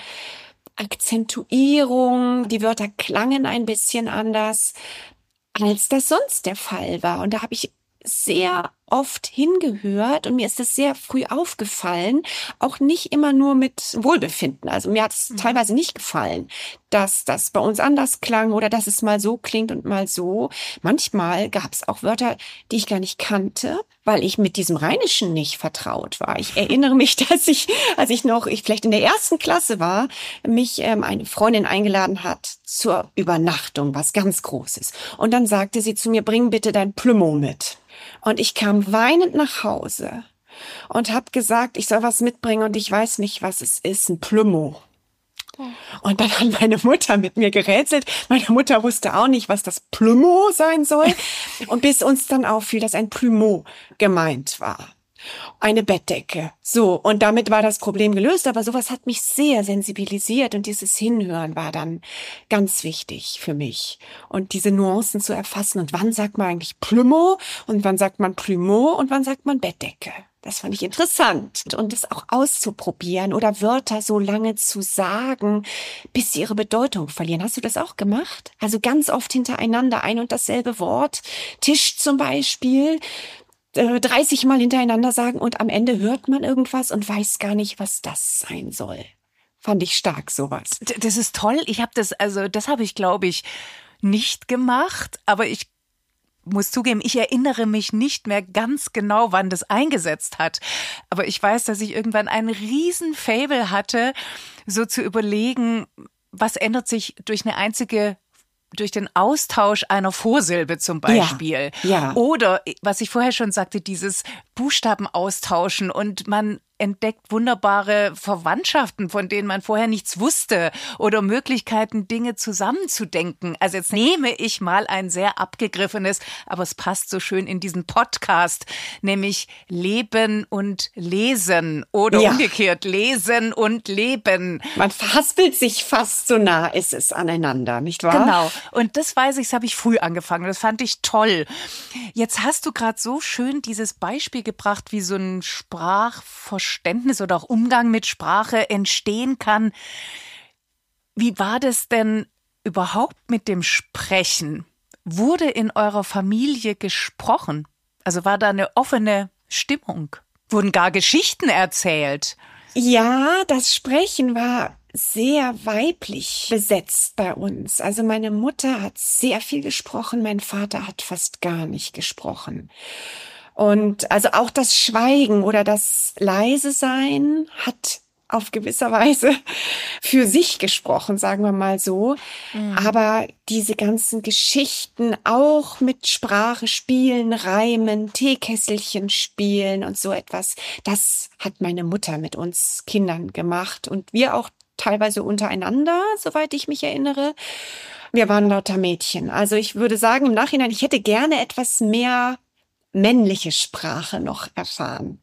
Akzentuierung, die Wörter klangen ein bisschen anders, als das sonst der Fall war. Und da habe ich sehr oft hingehört und mir ist das sehr früh aufgefallen, auch nicht immer nur mit Wohlbefinden. Also mir hat es mhm. teilweise nicht gefallen, dass das bei uns anders klang oder dass es mal so klingt und mal so. Manchmal gab es auch Wörter, die ich gar nicht kannte, weil ich mit diesem Rheinischen nicht vertraut war. Ich erinnere mich, dass ich, als ich noch, ich vielleicht in der ersten Klasse war, mich ähm, eine Freundin eingeladen hat zur Übernachtung, was ganz Großes. Und dann sagte sie zu mir, bring bitte dein Plümo mit. Und ich kam weinend nach Hause und habe gesagt, ich soll was mitbringen und ich weiß nicht, was es ist, ein Plümo. Und dann hat meine Mutter mit mir gerätselt. Meine Mutter wusste auch nicht, was das Plümo sein soll. Und bis uns dann auffiel, dass ein Plümo gemeint war. Eine Bettdecke. So, und damit war das Problem gelöst. Aber sowas hat mich sehr sensibilisiert und dieses Hinhören war dann ganz wichtig für mich. Und diese Nuancen zu erfassen. Und wann sagt man eigentlich Plümo und wann sagt man Plümo und wann sagt man Bettdecke? Das fand ich interessant. Und es auch auszuprobieren oder Wörter so lange zu sagen, bis sie ihre Bedeutung verlieren. Hast du das auch gemacht? Also ganz oft hintereinander ein und dasselbe Wort. Tisch zum Beispiel. dreißig Mal hintereinander sagen und am Ende hört man irgendwas und weiß gar nicht, was das sein soll. Fand ich stark, sowas. Das ist toll. Ich habe das, also das habe ich, glaube ich, nicht gemacht, aber ich muss zugeben, ich erinnere mich nicht mehr ganz genau, wann das eingesetzt hat. Aber ich weiß, dass ich irgendwann einen riesen Faible hatte, so zu überlegen, was ändert sich durch eine einzige durch den Austausch einer Vorsilbe zum Beispiel. Ja, ja. Oder, was ich vorher schon sagte, dieses Buchstaben austauschen und man entdeckt wunderbare Verwandtschaften, von denen man vorher nichts wusste oder Möglichkeiten, Dinge zusammenzudenken. Also jetzt nehme ich mal ein sehr abgegriffenes, aber es passt so schön in diesen Podcast, nämlich Leben und Lesen oder Ja. umgekehrt Lesen und Leben. Man verhaspelt sich fast, so nah ist es aneinander, nicht wahr? Genau. Und das weiß ich, das habe ich früh angefangen. Das fand ich toll. Jetzt hast du gerade so schön dieses Beispiel gebracht, wie so ein Sprachverständnis oder auch Umgang mit Sprache entstehen kann. Wie war das denn überhaupt mit dem Sprechen? Wurde in eurer Familie gesprochen? Also war da eine offene Stimmung? Wurden gar Geschichten erzählt? Ja, das Sprechen war sehr weiblich besetzt bei uns. Also meine Mutter hat sehr viel gesprochen, mein Vater hat fast gar nicht gesprochen. Und also auch das Schweigen oder das Leise sein hat auf gewisser Weise für sich gesprochen, sagen wir mal so. Mhm. Aber diese ganzen Geschichten auch mit Sprache spielen, reimen, Teekesselchen spielen und so etwas, das hat meine Mutter mit uns Kindern gemacht und wir auch teilweise untereinander, soweit ich mich erinnere. Wir waren lauter Mädchen. Also ich würde sagen im Nachhinein, ich hätte gerne etwas mehr männliche Sprache noch erfahren.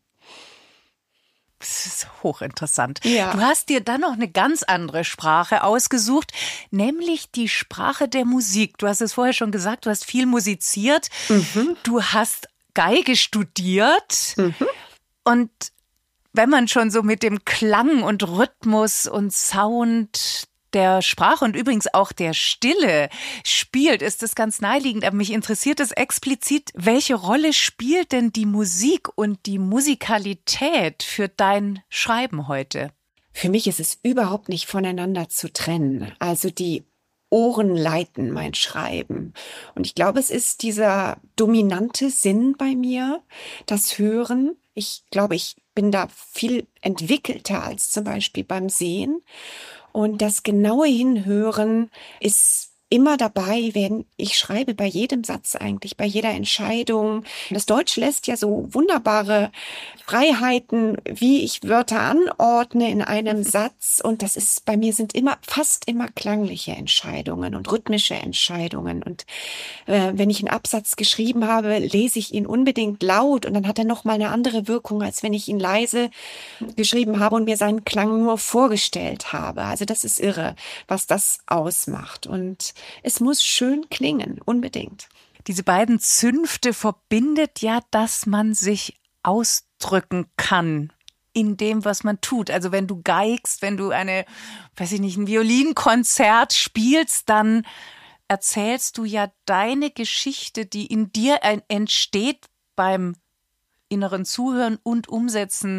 Das ist hochinteressant. Ja. Du hast dir dann noch eine ganz andere Sprache ausgesucht, nämlich die Sprache der Musik. Du hast es vorher schon gesagt, du hast viel musiziert. Mhm. Du hast Geige studiert. Mhm. Und wenn man schon so mit dem Klang und Rhythmus und Sound der Sprache und übrigens auch der Stille spielt, ist das ganz naheliegend. Aber mich interessiert es explizit, welche Rolle spielt denn die Musik und die Musikalität für dein Schreiben heute? Für mich ist es überhaupt nicht voneinander zu trennen. Also die Ohren leiten mein Schreiben. Und ich glaube, es ist dieser dominante Sinn bei mir, das Hören. Ich glaube, ich bin da viel entwickelter als zum Beispiel beim Sehen. Und das genaue Hinhören ist immer dabei, wenn ich schreibe, bei jedem Satz eigentlich, bei jeder Entscheidung. Das Deutsch lässt ja so wunderbare Freiheiten, wie ich Wörter anordne in einem Satz. Und das ist, bei mir sind immer, fast immer klangliche Entscheidungen und rhythmische Entscheidungen. Und äh, wenn ich einen Absatz geschrieben habe, lese ich ihn unbedingt laut und dann hat er nochmal eine andere Wirkung, als wenn ich ihn leise geschrieben habe und mir seinen Klang nur vorgestellt habe. Also das ist irre, was das ausmacht. Und es muss schön klingen, unbedingt. Diese beiden Zünfte verbindet ja, dass man sich ausdrücken kann in dem, was man tut. Also wenn du geigst, wenn du eine, weiß ich nicht, ein Violinkonzert spielst, dann erzählst du ja deine Geschichte, die in dir entsteht beim inneren Zuhören und Umsetzen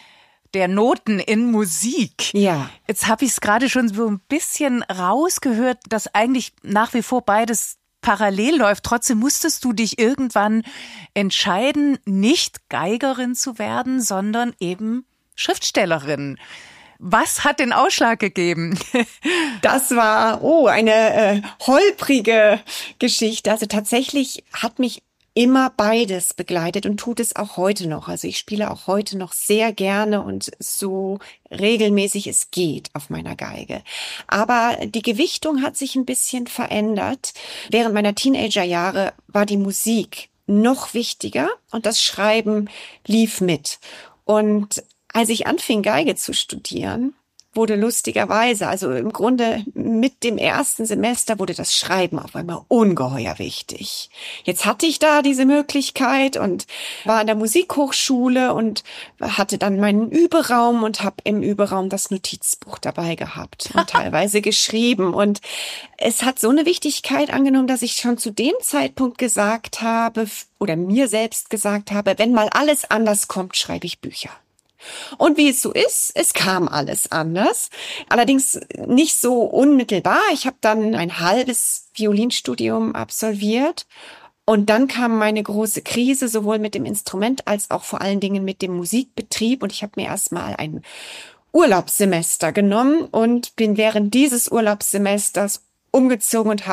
der Noten in Musik. Ja. Jetzt habe ich es gerade schon so ein bisschen rausgehört, dass eigentlich nach wie vor beides parallel läuft. Trotzdem musstest du dich irgendwann entscheiden, nicht Geigerin zu werden, sondern eben Schriftstellerin. Was hat den Ausschlag gegeben? Das war, oh, eine äh, holprige Geschichte. Also tatsächlich hat mich immer beides begleitet und tut es auch heute noch. Also ich spiele auch heute noch sehr gerne und so regelmäßig es geht auf meiner Geige. Aber die Gewichtung hat sich ein bisschen verändert. Während meiner Teenagerjahre war die Musik noch wichtiger und das Schreiben lief mit. Und als ich anfing, Geige zu studieren, wurde lustigerweise, also im Grunde mit dem ersten Semester wurde das Schreiben auf einmal ungeheuer wichtig. Jetzt hatte ich da diese Möglichkeit und war an der Musikhochschule und hatte dann meinen Überaum und habe im Überaum das Notizbuch dabei gehabt und teilweise geschrieben. Und es hat so eine Wichtigkeit angenommen, dass ich schon zu dem Zeitpunkt gesagt habe oder mir selbst gesagt habe, wenn mal alles anders kommt, schreibe ich Bücher. Und wie es so ist, es kam alles anders. Allerdings nicht so unmittelbar. Ich habe dann ein halbes Violinstudium absolviert. Und dann kam meine große Krise, sowohl mit dem Instrument als auch vor allen Dingen mit dem Musikbetrieb. Und ich habe mir erstmal ein Urlaubssemester genommen und bin während dieses Urlaubssemesters umgezogen und habe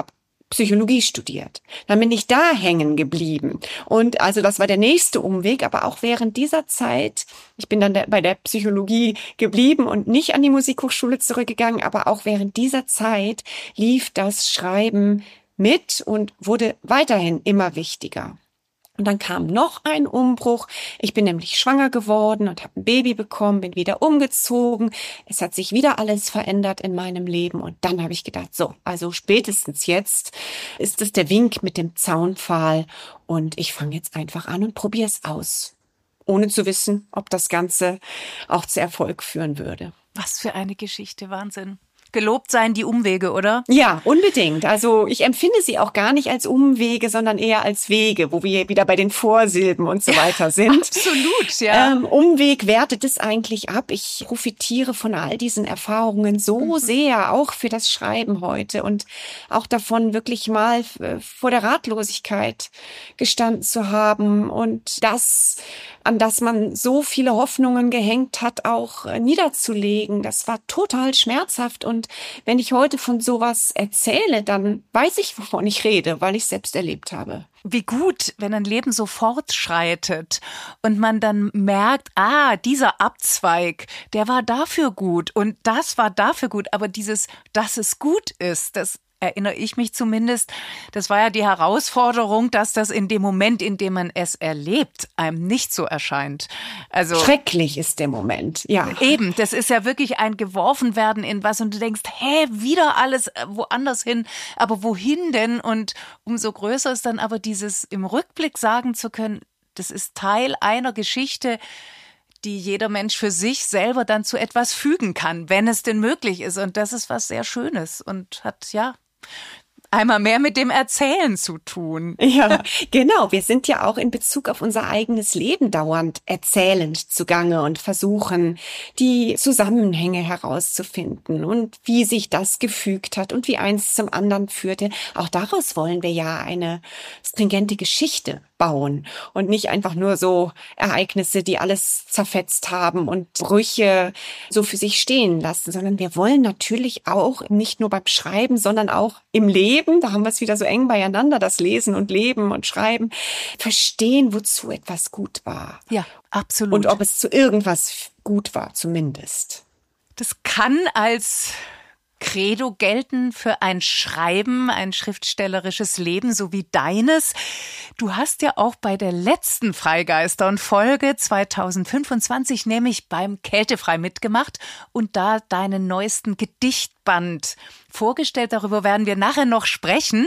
Psychologie studiert. Dann bin ich da hängen geblieben. Und also das war der nächste Umweg, aber auch während dieser Zeit, ich bin dann der, bei der Psychologie geblieben und nicht an die Musikhochschule zurückgegangen, aber auch während dieser Zeit lief das Schreiben mit und wurde weiterhin immer wichtiger. Und dann kam noch ein Umbruch. Ich bin nämlich schwanger geworden und habe ein Baby bekommen, bin wieder umgezogen. Es hat sich wieder alles verändert in meinem Leben. Und dann habe ich gedacht, so, also spätestens jetzt ist es der Wink mit dem Zaunpfahl. Und ich fange jetzt einfach an und probiere es aus, ohne zu wissen, ob das Ganze auch zu Erfolg führen würde. Was für eine Geschichte, Wahnsinn. Gelobt seien die Umwege, oder? Ja, unbedingt. Also ich empfinde sie auch gar nicht als Umwege, sondern eher als Wege, wo wir wieder bei den Vorsilben und so weiter sind. Absolut, ja. Ähm, Umweg wertet es eigentlich ab. Ich profitiere von all diesen Erfahrungen so mhm. sehr, auch für das Schreiben heute und auch davon wirklich mal vor der Ratlosigkeit gestanden zu haben und das, an das man so viele Hoffnungen gehängt hat, auch niederzulegen. Das war total schmerzhaft und Und wenn ich heute von sowas erzähle, dann weiß ich, wovon ich rede, weil ich es selbst erlebt habe. Wie gut, wenn ein Leben so fortschreitet und man dann merkt, ah, dieser Abzweig, der war dafür gut und das war dafür gut. Aber dieses, dass es gut ist, das erinnere ich mich zumindest, das war ja die Herausforderung, dass das in dem Moment, in dem man es erlebt, einem nicht so erscheint. Also schrecklich ist der Moment, ja. Eben, das ist ja wirklich ein Geworfenwerden in was und du denkst, hä, wieder alles woanders hin, aber wohin denn? Und umso größer ist dann aber dieses im Rückblick sagen zu können, das ist Teil einer Geschichte, die jeder Mensch für sich selber dann zu etwas fügen kann, wenn es denn möglich ist. Und das ist was sehr Schönes und hat, ja, einmal mehr mit dem Erzählen zu tun. Ja, genau. Wir sind ja auch in Bezug auf unser eigenes Leben dauernd erzählend zugange und versuchen, die Zusammenhänge herauszufinden und wie sich das gefügt hat und wie eins zum anderen führte. Auch daraus wollen wir ja eine stringente Geschichte bauen und nicht einfach nur so Ereignisse, die alles zerfetzt haben und Brüche so für sich stehen lassen, sondern wir wollen natürlich auch nicht nur beim Schreiben, sondern auch im Leben, da haben wir es wieder so eng beieinander, das Lesen und Leben und Schreiben, verstehen, wozu etwas gut war. Ja, absolut. Und ob es zu irgendwas gut war, zumindest. Das kann als Credo gelten für ein Schreiben, ein schriftstellerisches Leben, so wie deines. Du hast ja auch bei der letzten Freigeistern-Folge zwanzig fünfundzwanzig nämlich beim Kältefrei mitgemacht und da deinen neuesten Gedichtband vorgestellt. Darüber werden wir nachher noch sprechen.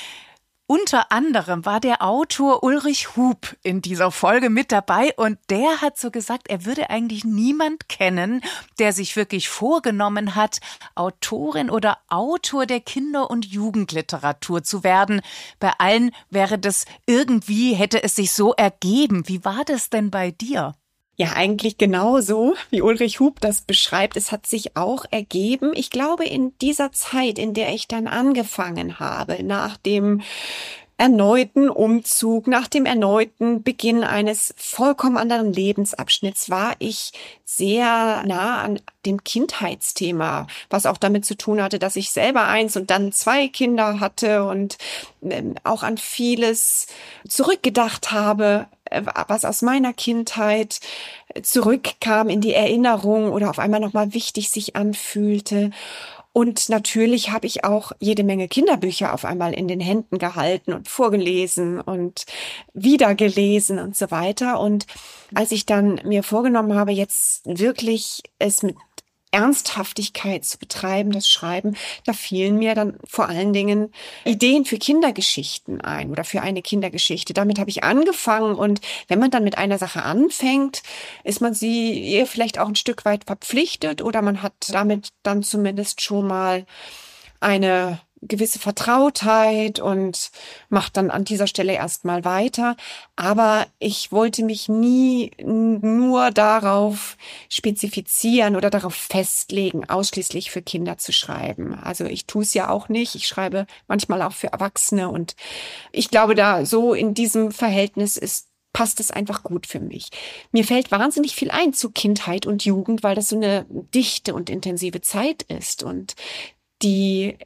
Unter anderem war der Autor Ulrich Hub in dieser Folge mit dabei und der hat so gesagt, er würde eigentlich niemand kennen, der sich wirklich vorgenommen hat, Autorin oder Autor der Kinder- und Jugendliteratur zu werden. Bei allen wäre das irgendwie, hätte es sich so ergeben. Wie war das denn bei dir? Ja, eigentlich genauso, wie Ulrich Hub das beschreibt. Es hat sich auch ergeben. Ich glaube, in dieser Zeit, in der ich dann angefangen habe, nach dem erneuten Umzug, nach dem erneuten Beginn eines vollkommen anderen Lebensabschnitts, war ich sehr nah an dem Kindheitsthema, was auch damit zu tun hatte, dass ich selber eins und dann zwei Kinder hatte und ähm, auch an vieles zurückgedacht habe, was aus meiner Kindheit zurückkam in die Erinnerung oder auf einmal nochmal wichtig sich anfühlte. Und natürlich habe ich auch jede Menge Kinderbücher auf einmal in den Händen gehalten und vorgelesen und wiedergelesen und so weiter. Und als ich dann mir vorgenommen habe, jetzt wirklich es mit Ernsthaftigkeit zu betreiben, das Schreiben, da fielen mir dann vor allen Dingen Ideen für Kindergeschichten ein oder für eine Kindergeschichte. Damit habe ich angefangen und wenn man dann mit einer Sache anfängt, ist man sie ihr vielleicht auch ein Stück weit verpflichtet oder man hat damit dann zumindest schon mal eine gewisse Vertrautheit und macht dann an dieser Stelle erstmal weiter. Aber ich wollte mich nie nur darauf spezifizieren oder darauf festlegen, ausschließlich für Kinder zu schreiben. Also ich tue es ja auch nicht. Ich schreibe manchmal auch für Erwachsene und ich glaube, da so in diesem Verhältnis ist passt es einfach gut für mich. Mir fällt wahnsinnig viel ein zu Kindheit und Jugend, weil das so eine dichte und intensive Zeit ist und die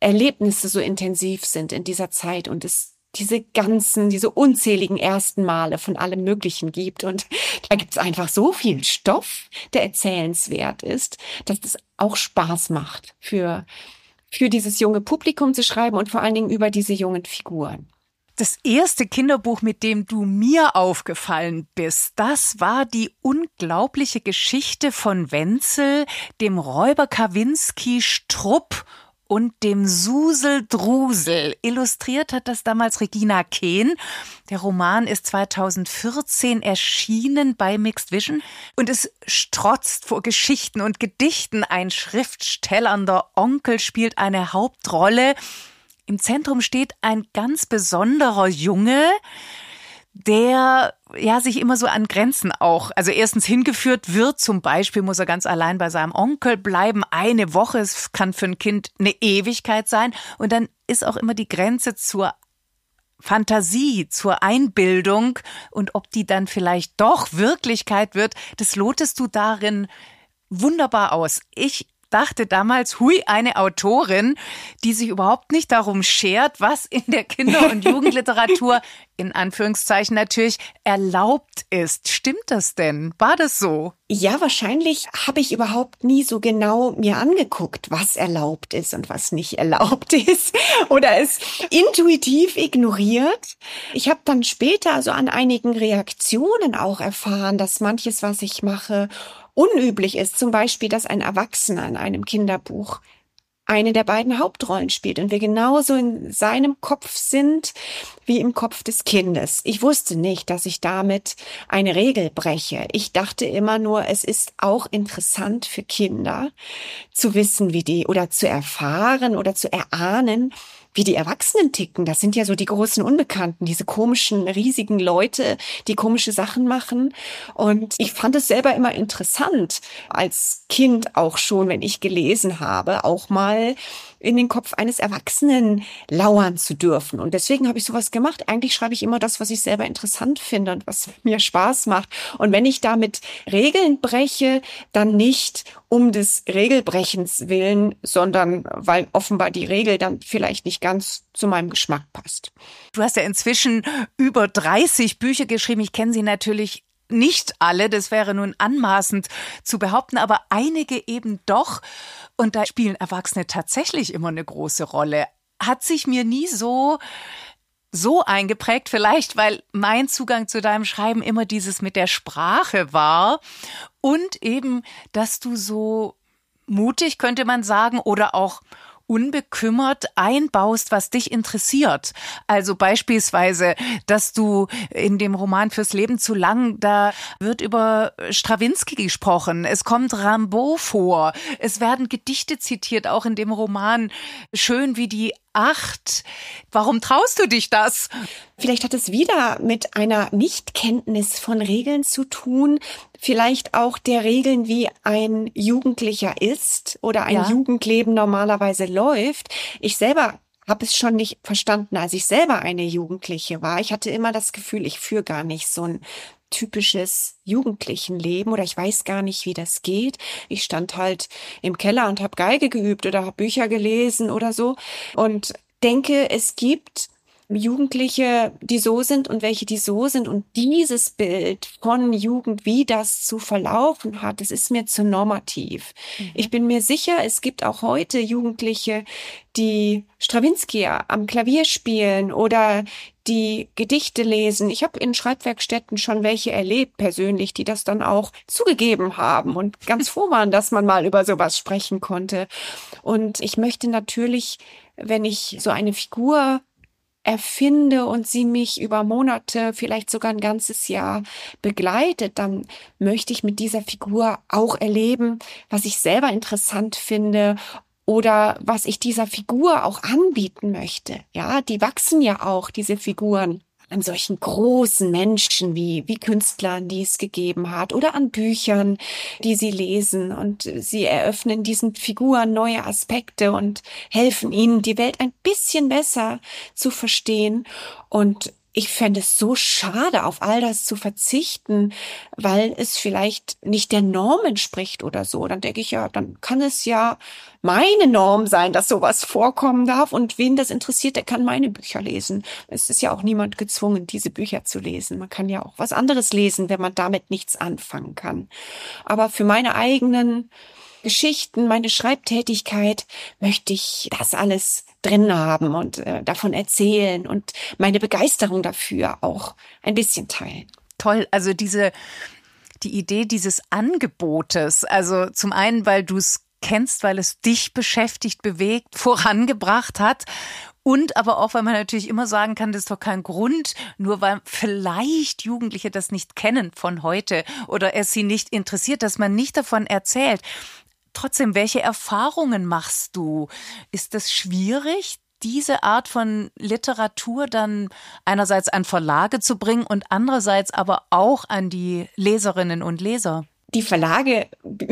Erlebnisse so intensiv sind in dieser Zeit und es diese ganzen, diese unzähligen ersten Male von allem Möglichen gibt. Und da gibt es einfach so viel Stoff, der erzählenswert ist, dass es auch Spaß macht, für, für dieses junge Publikum zu schreiben und vor allen Dingen über diese jungen Figuren. Das erste Kinderbuch, mit dem du mir aufgefallen bist, das war die unglaubliche Geschichte von Wenzel, dem Räuber Kawinski Strupp und dem Suseldrusel. Illustriert hat das damals Regina Kehn. Der Roman ist zweitausendvierzehn erschienen bei Mixed Vision und es strotzt vor Geschichten und Gedichten. Ein schriftstellernder Onkel spielt eine Hauptrolle. Im Zentrum steht ein ganz besonderer Junge, der ja sich immer so an Grenzen auch, also erstens hingeführt wird, zum Beispiel muss er ganz allein bei seinem Onkel bleiben, eine Woche, es kann für ein Kind eine Ewigkeit sein und dann ist auch immer die Grenze zur Fantasie, zur Einbildung und ob die dann vielleicht doch Wirklichkeit wird, das lotest du darin wunderbar aus. Ich dachte damals, hui, eine Autorin, die sich überhaupt nicht darum schert, was in der Kinder- und Jugendliteratur, in Anführungszeichen natürlich, erlaubt ist. Stimmt das denn? War das so? Ja, wahrscheinlich habe ich überhaupt nie so genau mir angeguckt, was erlaubt ist und was nicht erlaubt ist oder es intuitiv ignoriert. Ich habe dann später also an einigen Reaktionen auch erfahren, dass manches, was ich mache, unüblich ist. Zum Beispiel, dass ein Erwachsener in einem Kinderbuch eine der beiden Hauptrollen spielt und wir genauso in seinem Kopf sind wie im Kopf des Kindes. Ich wusste nicht, dass ich damit eine Regel breche. Ich dachte immer nur, es ist auch interessant für Kinder zu wissen, wie die oder zu erfahren oder zu erahnen, wie die Erwachsenen ticken. Das sind ja so die großen Unbekannten, diese komischen, riesigen Leute, die komische Sachen machen. Und ich fand es selber immer interessant, als Kind auch schon, wenn ich gelesen habe, auch mal in den Kopf eines Erwachsenen lauern zu dürfen. Und deswegen habe ich sowas gemacht. Eigentlich schreibe ich immer das, was ich selber interessant finde und was mir Spaß macht. Und wenn ich damit Regeln breche, dann nicht um des Regelbrechens willen, sondern weil offenbar die Regel dann vielleicht nicht ganz zu meinem Geschmack passt. Du hast ja inzwischen über dreißig Bücher geschrieben. Ich kenne sie natürlich nicht alle, das wäre nun anmaßend zu behaupten, aber einige eben doch. Und da spielen Erwachsene tatsächlich immer eine große Rolle. Hat sich mir nie so, so eingeprägt, vielleicht weil mein Zugang zu deinem Schreiben immer dieses mit der Sprache war und eben, dass du so mutig, könnte man sagen, oder auch unbekümmert einbaust, was dich interessiert. Also beispielsweise, dass du in dem Roman Fürs Leben zu lang, da wird über Strawinski gesprochen, es kommt Rimbaud vor, es werden Gedichte zitiert, auch in dem Roman Schön wie die Acht. Warum traust du dich das? Vielleicht hat es wieder mit einer Nichtkenntnis von Regeln zu tun, vielleicht auch der Regeln, wie ein Jugendlicher ist oder ein Ja. Jugendleben normalerweise läuft. Ich selber habe es schon nicht verstanden, als ich selber eine Jugendliche war. Ich hatte immer das Gefühl, ich führe gar nicht so ein typisches Jugendlichenleben oder ich weiß gar nicht, wie das geht. Ich stand halt im Keller und habe Geige geübt oder habe Bücher gelesen oder so und denke, es gibt Jugendliche, die so sind und welche, die so sind. Und dieses Bild von Jugend, wie das zu verlaufen hat, das ist mir zu normativ. Mhm. Ich bin mir sicher, es gibt auch heute Jugendliche, die Strawinski am Klavier spielen oder die Gedichte lesen. Ich habe in Schreibwerkstätten schon welche erlebt, persönlich, die das dann auch zugegeben haben und ganz froh waren, dass man mal über sowas sprechen konnte. Und ich möchte natürlich, wenn ich so eine Figur erfinde und sie mich über Monate, vielleicht sogar ein ganzes Jahr begleitet, dann möchte ich mit dieser Figur auch erleben, was ich selber interessant finde oder was ich dieser Figur auch anbieten möchte. Ja, die wachsen ja auch, diese Figuren, an solchen großen Menschen wie, wie Künstlern, die es gegeben hat oder an Büchern, die sie lesen und sie eröffnen diesen Figuren neue Aspekte und helfen ihnen, die Welt ein bisschen besser zu verstehen. Und ich fände es so schade, auf all das zu verzichten, weil es vielleicht nicht der Norm entspricht oder so. Dann denke ich, ja, dann kann es ja meine Norm sein, dass sowas vorkommen darf. Und wen das interessiert, der kann meine Bücher lesen. Es ist ja auch niemand gezwungen, diese Bücher zu lesen. Man kann ja auch was anderes lesen, wenn man damit nichts anfangen kann. Aber für meine eigenen Geschichten, meine Schreibtätigkeit möchte ich das alles drin haben und äh, davon erzählen und meine Begeisterung dafür auch ein bisschen teilen. Toll, also diese die Idee dieses Angebotes, also zum einen, weil du es kennst, weil es dich beschäftigt, bewegt, vorangebracht hat. Und aber auch, weil man natürlich immer sagen kann, das ist doch kein Grund, nur weil vielleicht Jugendliche das nicht kennen von heute oder es sie nicht interessiert, dass man nicht davon erzählt. Trotzdem, welche Erfahrungen machst du? Ist das schwierig, diese Art von Literatur dann einerseits an Verlage zu bringen und andererseits aber auch an die Leserinnen und Leser? Die Verlage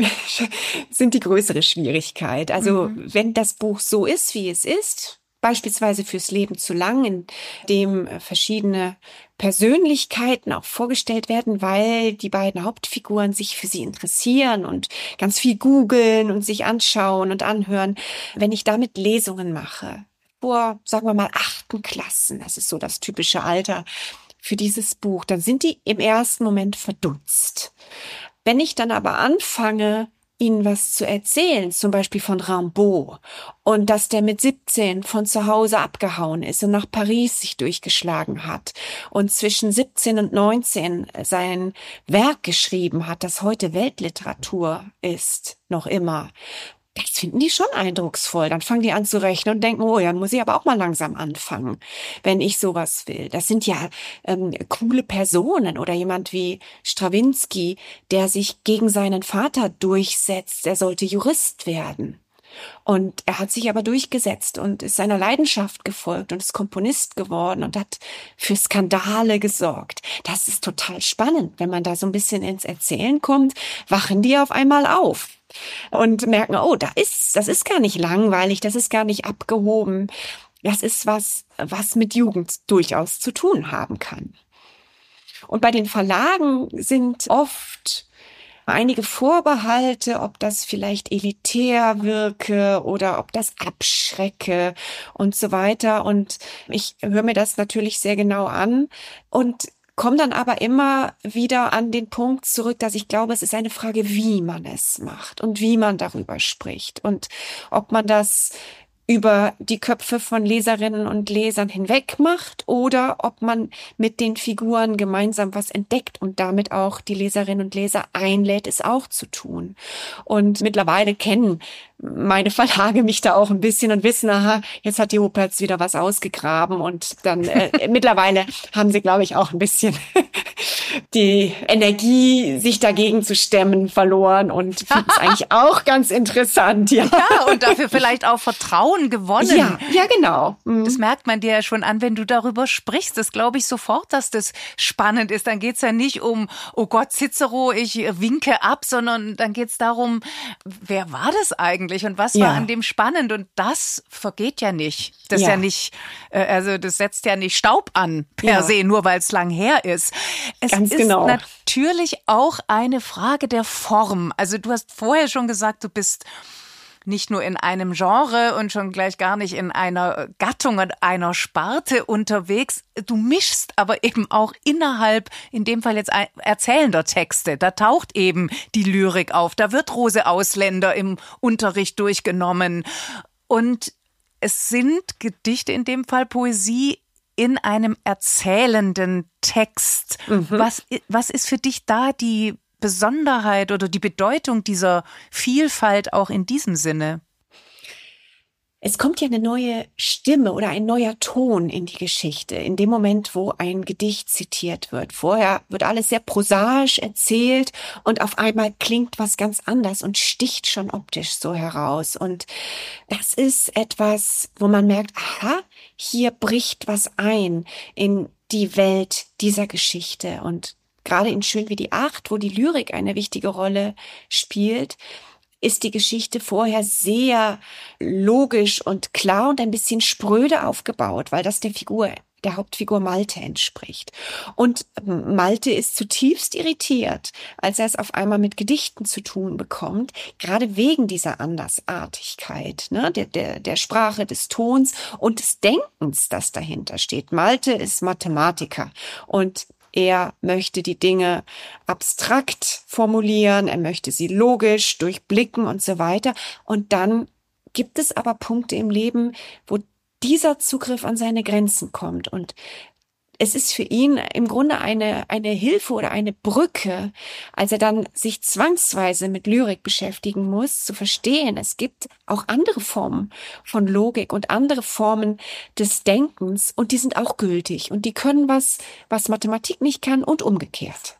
sind die größere Schwierigkeit. Also mhm. wenn das Buch so ist, wie es ist, beispielsweise fürs Leben zu lang, in dem verschiedene Persönlichkeiten auch vorgestellt werden, weil die beiden Hauptfiguren sich für sie interessieren und ganz viel googeln und sich anschauen und anhören. Wenn ich damit Lesungen mache, vor, sagen wir mal, achten Klassen, das ist so das typische Alter für dieses Buch, dann sind die im ersten Moment verdutzt. Wenn ich dann aber anfange, ihnen was zu erzählen, zum Beispiel von Rimbaud, und dass der mit siebzehn von zu Hause abgehauen ist und nach Paris sich durchgeschlagen hat und zwischen siebzehn und neunzehn sein Werk geschrieben hat, das heute Weltliteratur ist, noch immer. Das finden die schon eindrucksvoll. Dann fangen die an zu rechnen und denken, oh ja, muss ich aber auch mal langsam anfangen, wenn ich sowas will. Das sind ja ähm, coole Personen oder jemand wie Strawinski, der sich gegen seinen Vater durchsetzt. Er sollte Jurist werden. Und er hat sich aber durchgesetzt und ist seiner Leidenschaft gefolgt und ist Komponist geworden und hat für Skandale gesorgt. Das ist total spannend. Wenn man da so ein bisschen ins Erzählen kommt, wachen die auf einmal auf und merken, oh, da ist, das ist gar nicht langweilig, das ist gar nicht abgehoben. Das ist was, was mit Jugend durchaus zu tun haben kann. Und bei den Verlagen sind oft einige Vorbehalte, ob das vielleicht elitär wirke oder ob das abschrecke und so weiter. Und ich höre mir das natürlich sehr genau an und komme dann aber immer wieder an den Punkt zurück, dass ich glaube, es ist eine Frage, wie man es macht und wie man darüber spricht und ob man das über die Köpfe von Leserinnen und Lesern hinweg macht oder ob man mit den Figuren gemeinsam was entdeckt und damit auch die Leserinnen und Leser einlädt, es auch zu tun. Und mittlerweile kennen meine Verlage mich da auch ein bisschen und wissen, aha, jetzt hat die Operz wieder was ausgegraben und dann äh, mittlerweile haben sie, glaube ich, auch ein bisschen die Energie, sich dagegen zu stemmen, verloren und finden es eigentlich auch ganz interessant. Ja. ja, und dafür vielleicht auch Vertrauen gewonnen. Ja, ja, genau. Mhm. Das merkt man dir ja schon an, wenn du darüber sprichst. Das glaube ich sofort, dass das spannend ist. Dann geht's ja nicht um, oh Gott, Cicero, ich winke ab, sondern dann geht's darum, wer war das eigentlich und was ja. war an dem spannend? Und das vergeht ja nicht. Das ja. ist ja nicht, also das setzt ja nicht Staub an per ja. se, nur weil es lang her ist. Es Ganz ist genau. natürlich auch eine Frage der Form. Also du hast vorher schon gesagt, du bist nicht nur in einem Genre und schon gleich gar nicht in einer Gattung und einer Sparte unterwegs. Du mischst aber eben auch innerhalb, in dem Fall jetzt erzählender Texte. Da taucht eben die Lyrik auf. Da wird Rose Ausländer im Unterricht durchgenommen. Und es sind Gedichte, in dem Fall Poesie, in einem erzählenden Text. Mhm. Was, was ist für dich da die Besonderheit oder die Bedeutung dieser Vielfalt auch in diesem Sinne? Es kommt ja eine neue Stimme oder ein neuer Ton in die Geschichte, in dem Moment, wo ein Gedicht zitiert wird. Vorher wird alles sehr prosaisch erzählt und auf einmal klingt was ganz anders und sticht schon optisch so heraus. Und das ist etwas, wo man merkt, aha, hier bricht was ein in die Welt dieser Geschichte. Und gerade in Schön wie die Acht, wo die Lyrik eine wichtige Rolle spielt, ist die Geschichte vorher sehr logisch und klar und ein bisschen spröde aufgebaut, weil das der Figur der Hauptfigur Malte entspricht. Und Malte ist zutiefst irritiert, als er es auf einmal mit Gedichten zu tun bekommt, gerade wegen dieser Andersartigkeit, ne, der, der, der Sprache, des Tons und des Denkens, das dahinter steht. Malte ist Mathematiker und er möchte die Dinge abstrakt formulieren, er möchte sie logisch durchblicken und so weiter. Und dann gibt es aber Punkte im Leben, wo dieser Zugriff an seine Grenzen kommt. Und es ist für ihn im Grunde eine, eine Hilfe oder eine Brücke, als er dann sich zwangsweise mit Lyrik beschäftigen muss, zu verstehen, es gibt auch andere Formen von Logik und andere Formen des Denkens und die sind auch gültig und die können was, was Mathematik nicht kann und umgekehrt.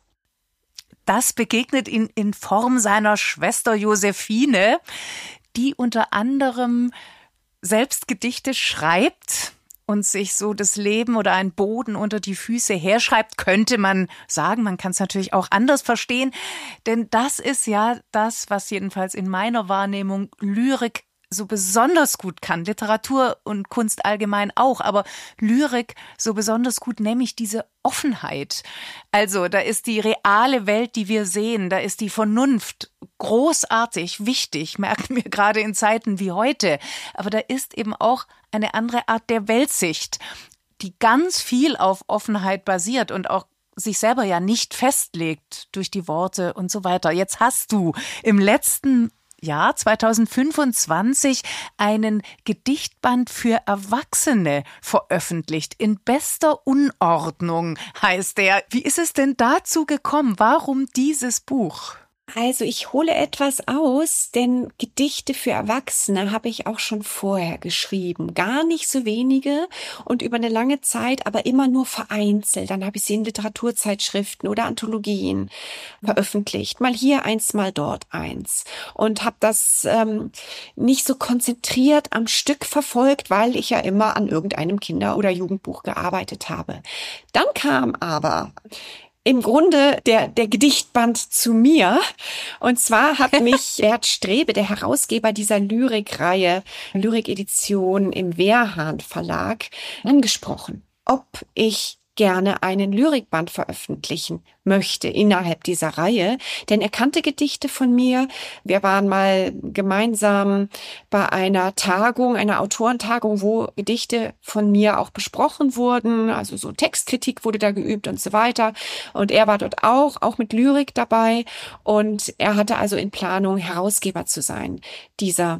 Das begegnet ihm in Form seiner Schwester Josephine, die unter anderem selbst Gedichte schreibt und sich so das Leben oder einen Boden unter die Füße herschreibt, könnte man sagen. Man kann es natürlich auch anders verstehen, denn das ist ja das, was jedenfalls in meiner Wahrnehmung Lyrik so besonders gut kann. Literatur und Kunst allgemein auch, aber Lyrik so besonders gut, nämlich diese Offenheit. Also da ist die reale Welt, die wir sehen, da ist die Vernunft großartig, wichtig, merken wir gerade in Zeiten wie heute. Aber da ist eben auch eine andere Art der Weltsicht, die ganz viel auf Offenheit basiert und auch sich selber ja nicht festlegt durch die Worte und so weiter. Jetzt hast du im letzten Jahr zwanzig fünfundzwanzig einen Gedichtband für Erwachsene veröffentlicht. In bester Unordnung heißt der. Wie ist es denn dazu gekommen? Warum dieses Buch? Also ich hole etwas aus, denn Gedichte für Erwachsene habe ich auch schon vorher geschrieben. Gar nicht so wenige und über eine lange Zeit, aber immer nur vereinzelt. Dann habe ich sie in Literaturzeitschriften oder Anthologien veröffentlicht. Mal hier eins, mal dort eins. Und habe das ähm, nicht so konzentriert am Stück verfolgt, weil ich ja immer an irgendeinem Kinder- oder Jugendbuch gearbeitet habe. Dann kam aber im Grunde der, der Gedichtband zu mir. Und zwar hat mich Bert Strebe, der Herausgeber dieser Lyrikreihe, Lyrikedition im Wehrhahn Verlag, angesprochen, ob ich gerne einen Lyrikband veröffentlichen möchte innerhalb dieser Reihe, denn er kannte Gedichte von mir. Wir waren mal gemeinsam bei einer Tagung, einer Autorentagung, wo Gedichte von mir auch besprochen wurden, also so Textkritik wurde da geübt und so weiter. Und er war dort auch, auch mit Lyrik dabei und er hatte also in Planung, Herausgeber zu sein dieser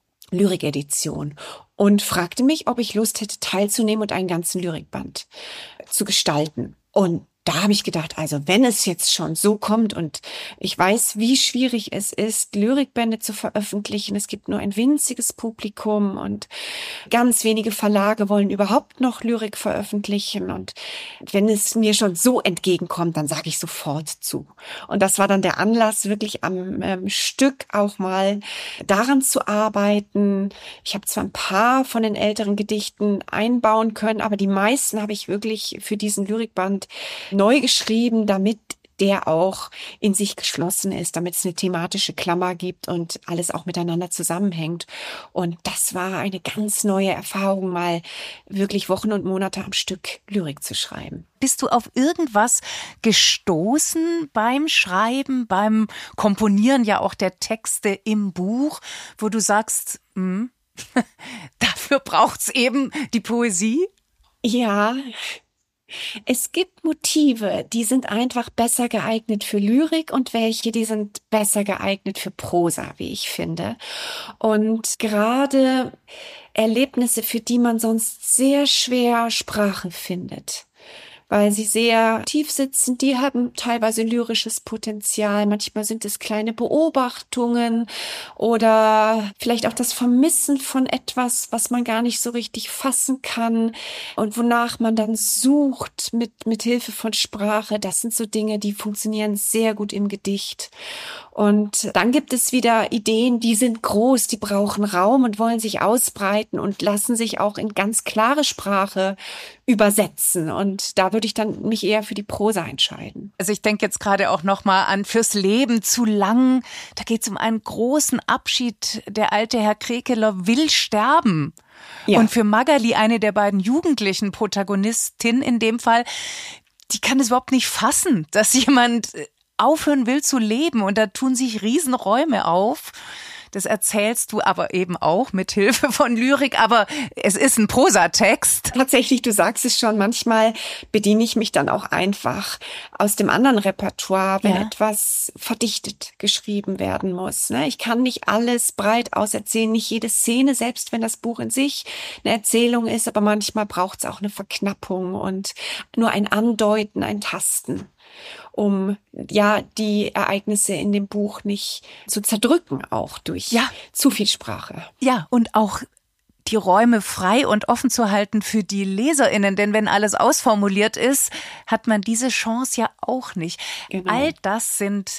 Lyrikedition und fragte mich, ob ich Lust hätte, teilzunehmen und einen ganzen Lyrikband zu gestalten. Und da habe ich gedacht, also wenn es jetzt schon so kommt und ich weiß, wie schwierig es ist, Lyrikbände zu veröffentlichen. Es gibt nur ein winziges Publikum und ganz wenige Verlage wollen überhaupt noch Lyrik veröffentlichen. Und wenn es mir schon so entgegenkommt, dann sage ich sofort zu. Und das war dann der Anlass, wirklich am ähm, Stück auch mal daran zu arbeiten. Ich habe zwar ein paar von den älteren Gedichten einbauen können, aber die meisten habe ich wirklich für diesen Lyrikband neu geschrieben, damit der auch in sich geschlossen ist, damit es eine thematische Klammer gibt und alles auch miteinander zusammenhängt. Und das war eine ganz neue Erfahrung, mal wirklich Wochen und Monate am Stück Lyrik zu schreiben. Bist du auf irgendwas gestoßen beim Schreiben, beim Komponieren ja auch der Texte im Buch, wo du sagst, hm, dafür braucht's eben die Poesie? Ja, es gibt Motive, die sind einfach besser geeignet für Lyrik und welche, die sind besser geeignet für Prosa, wie ich finde. Und gerade Erlebnisse, für die man sonst sehr schwer Sprache findet, weil sie sehr tief sitzen, die haben teilweise lyrisches Potenzial. Manchmal sind es kleine Beobachtungen oder vielleicht auch das Vermissen von etwas, was man gar nicht so richtig fassen kann und wonach man dann sucht mit, mit Hilfe von Sprache. Das sind so Dinge, die funktionieren sehr gut im Gedicht. Und dann gibt es wieder Ideen, die sind groß, die brauchen Raum und wollen sich ausbreiten und lassen sich auch in ganz klare Sprache übersetzen. Und da würde ich dann mich eher für die Prosa entscheiden. Also ich denke jetzt gerade auch nochmal an Fürs Leben zu lang. Da geht es um einen großen Abschied. Der alte Herr Krekeler will sterben. Ja. Und für Magali, eine der beiden jugendlichen Protagonistinnen in dem Fall, die kann es überhaupt nicht fassen, dass jemand aufhören will zu leben. Und da tun sich Riesenräume auf. Das erzählst du aber eben auch mit Hilfe von Lyrik, aber es ist ein Prosatext. Tatsächlich, du sagst es schon, manchmal bediene ich mich dann auch einfach aus dem anderen Repertoire, wenn Ja. etwas verdichtet geschrieben werden muss. Ich kann nicht alles breit auserzählen, nicht jede Szene, selbst wenn das Buch in sich eine Erzählung ist, aber manchmal braucht es auch eine Verknappung und nur ein Andeuten, ein Tasten, um ja die Ereignisse in dem Buch nicht zu zerdrücken, auch durch Ja. zu viel Sprache. Ja, und auch die Räume frei und offen zu halten für die LeserInnen, denn wenn alles ausformuliert ist, hat man diese Chance ja auch nicht. Genau. All das sind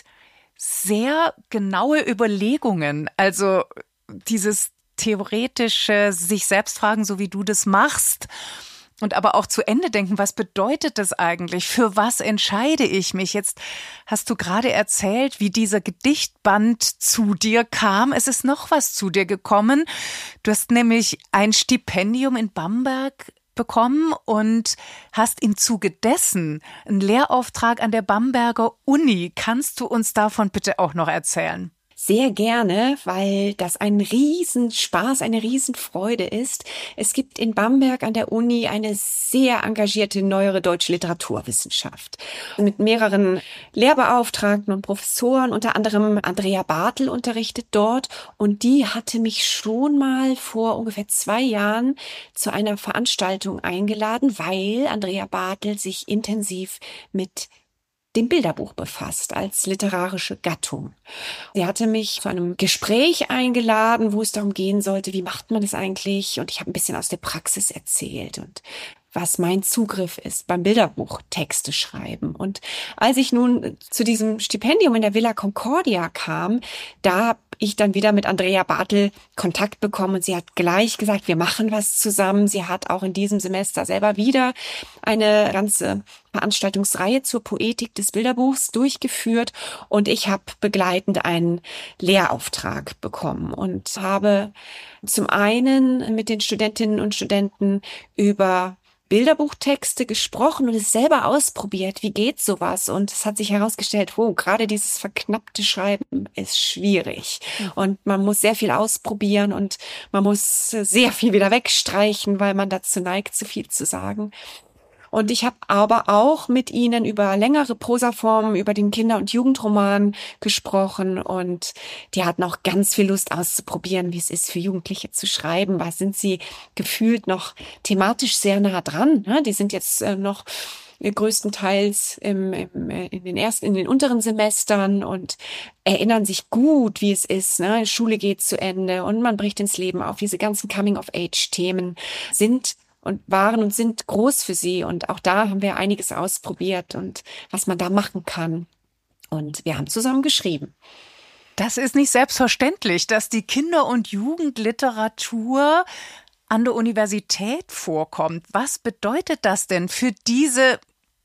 sehr genaue Überlegungen, also dieses theoretische sich selbst fragen, so wie du das machst. Und aber auch zu Ende denken, was bedeutet das eigentlich? Für was entscheide ich mich? Jetzt hast du gerade erzählt, wie dieser Gedichtband zu dir kam. Es ist noch was zu dir gekommen. Du hast nämlich ein Stipendium in Bamberg bekommen und hast im Zuge dessen einen Lehrauftrag an der Bamberger Uni. Kannst du uns davon bitte auch noch erzählen? Sehr gerne, weil das ein Riesenspaß, eine Riesenfreude ist. Es gibt in Bamberg an der Uni eine sehr engagierte neuere deutsche Literaturwissenschaft mit mehreren Lehrbeauftragten und Professoren, unter anderem Andrea Bartel unterrichtet dort, und die hatte mich schon mal vor ungefähr zwei Jahren zu einer Veranstaltung eingeladen, weil Andrea Bartel sich intensiv mit dem Bilderbuch befasst als literarische Gattung. Sie hatte mich zu einem Gespräch eingeladen, wo es darum gehen sollte, wie macht man das eigentlich? Und ich habe ein bisschen aus der Praxis erzählt und was mein Zugriff ist beim Bilderbuch Texte schreiben. Und als ich nun zu diesem Stipendium in der Villa Concordia kam, da habe ich dann wieder mit Andrea Bartel Kontakt bekommen und sie hat gleich gesagt, wir machen was zusammen. Sie hat auch in diesem Semester selber wieder eine ganze Veranstaltungsreihe zur Poetik des Bilderbuchs durchgeführt und ich habe begleitend einen Lehrauftrag bekommen und habe zum einen mit den Studentinnen und Studenten über Bilderbuchtexte gesprochen und es selber ausprobiert. Wie geht sowas? Und es hat sich herausgestellt, oh, gerade dieses verknappte Schreiben ist schwierig. Und man muss sehr viel ausprobieren und man muss sehr viel wieder wegstreichen, weil man dazu neigt, zu viel zu sagen. Und ich habe aber auch mit ihnen über längere Prosaformen, über den Kinder- und Jugendroman gesprochen und die hatten auch ganz viel Lust auszuprobieren, wie es ist für Jugendliche zu schreiben. Was sind sie gefühlt noch thematisch sehr nah dran? Ne? Die sind jetzt äh, noch größtenteils im, im, in den ersten, in den unteren Semestern und erinnern sich gut, wie es ist. Ne? Schule geht zu Ende und man bricht ins Leben auf. Diese ganzen Coming-of-Age-Themen sind und waren und sind groß für sie. Und auch da haben wir einiges ausprobiert und was man da machen kann. Und wir haben zusammen geschrieben. Das ist nicht selbstverständlich, dass die Kinder- und Jugendliteratur an der Universität vorkommt. Was bedeutet das denn für diese,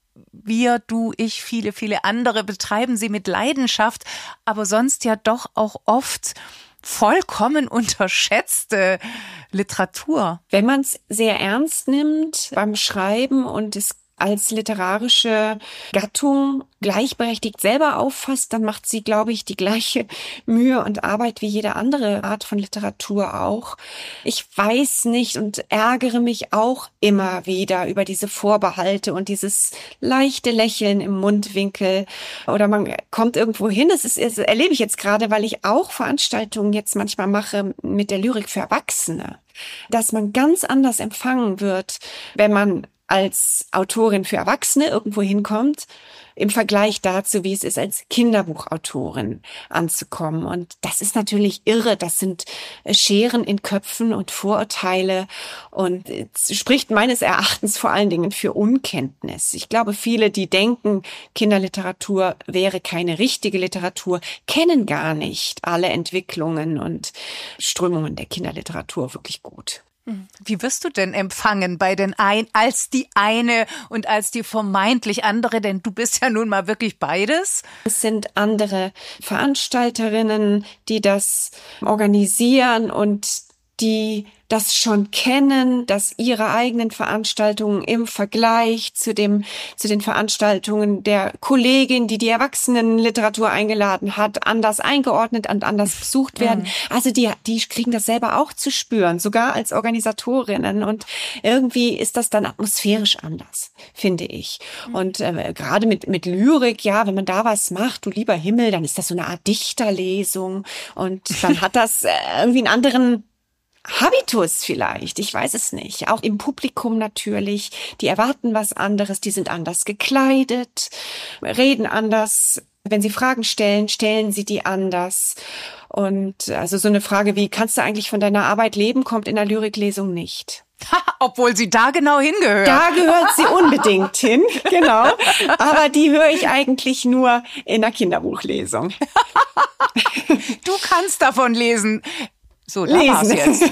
wir, du, ich, viele, viele andere betreiben sie mit Leidenschaft, aber sonst ja doch auch oft vollkommen unterschätzte Literatur? Wenn man es sehr ernst nimmt beim Schreiben und es als literarische Gattung gleichberechtigt selber auffasst, dann macht sie, glaube ich, die gleiche Mühe und Arbeit wie jede andere Art von Literatur auch. Ich weiß nicht und ärgere mich auch immer wieder über diese Vorbehalte und dieses leichte Lächeln im Mundwinkel oder man kommt irgendwo hin. Das, ist, das erlebe ich jetzt gerade, weil ich auch Veranstaltungen jetzt manchmal mache mit der Lyrik für Erwachsene, dass man ganz anders empfangen wird, wenn man als Autorin für Erwachsene irgendwo hinkommt, im Vergleich dazu, wie es ist, als Kinderbuchautorin anzukommen. Und das ist natürlich irre. Das sind Scheren in Köpfen und Vorurteile. Und es spricht meines Erachtens vor allen Dingen für Unkenntnis. Ich glaube, viele, die denken, Kinderliteratur wäre keine richtige Literatur, kennen gar nicht alle Entwicklungen und Strömungen der Kinderliteratur wirklich gut. Wie wirst du denn empfangen bei den ein als die eine und als die vermeintlich andere? Denn du bist ja nun mal wirklich beides. Es sind andere Veranstalterinnen, die das organisieren und die das schon kennen, dass ihre eigenen Veranstaltungen im Vergleich zu dem, zu den Veranstaltungen der Kollegin, die die Erwachsenenliteratur eingeladen hat, anders eingeordnet und anders besucht werden. Mhm. Also die, die kriegen das selber auch zu spüren, sogar als Organisatorinnen. Und irgendwie ist das dann atmosphärisch anders, finde ich. Mhm. Und äh, gerade mit, mit Lyrik, ja, wenn man da was macht, du lieber Himmel, dann ist das so eine Art Dichterlesung. Und dann hat das äh, irgendwie einen anderen Habitus vielleicht, ich weiß es nicht. Auch im Publikum natürlich, die erwarten was anderes, die sind anders gekleidet, reden anders. Wenn sie Fragen stellen, stellen sie die anders. Und also so eine Frage wie, kannst du eigentlich von deiner Arbeit leben, kommt in der Lyriklesung nicht. Obwohl sie da genau hingehört. Da gehört sie unbedingt hin, genau. Aber die höre ich eigentlich nur in der Kinderbuchlesung. Du kannst davon lesen. So, da war's jetzt.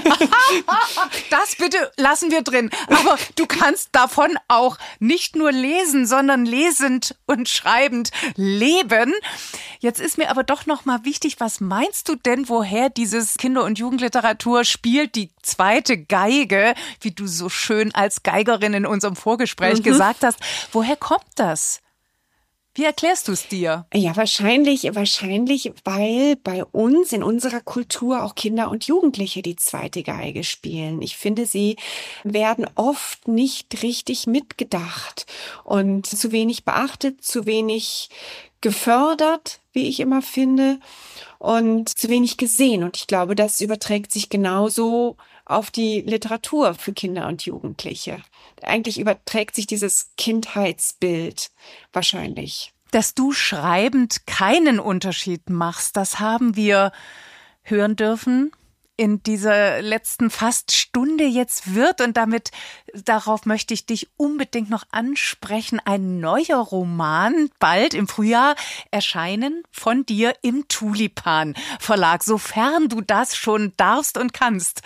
Das bitte lassen wir drin. Aber du kannst davon auch nicht nur lesen, sondern lesend und schreibend leben. Jetzt ist mir aber doch noch mal wichtig, was meinst du denn, woher dieses Kinder- und Jugendliteratur spielt, die zweite Geige, wie du so schön als Geigerin in unserem Vorgespräch mhm. gesagt hast. Woher kommt das? Wie erklärst du es dir? Ja, wahrscheinlich, wahrscheinlich, weil bei uns in unserer Kultur auch Kinder und Jugendliche die zweite Geige spielen. Ich finde, sie werden oft nicht richtig mitgedacht und zu wenig beachtet, zu wenig gefördert, wie ich immer finde, und zu wenig gesehen. Und ich glaube, das überträgt sich genauso auf die Literatur für Kinder und Jugendliche. Eigentlich überträgt sich dieses Kindheitsbild wahrscheinlich. Dass du schreibend keinen Unterschied machst, das haben wir hören dürfen in dieser letzten fast Stunde. Jetzt wird, und damit, darauf möchte ich dich unbedingt noch ansprechen, ein neuer Roman bald im Frühjahr erscheinen von dir im Tulipan Verlag, sofern du das schon darfst und kannst.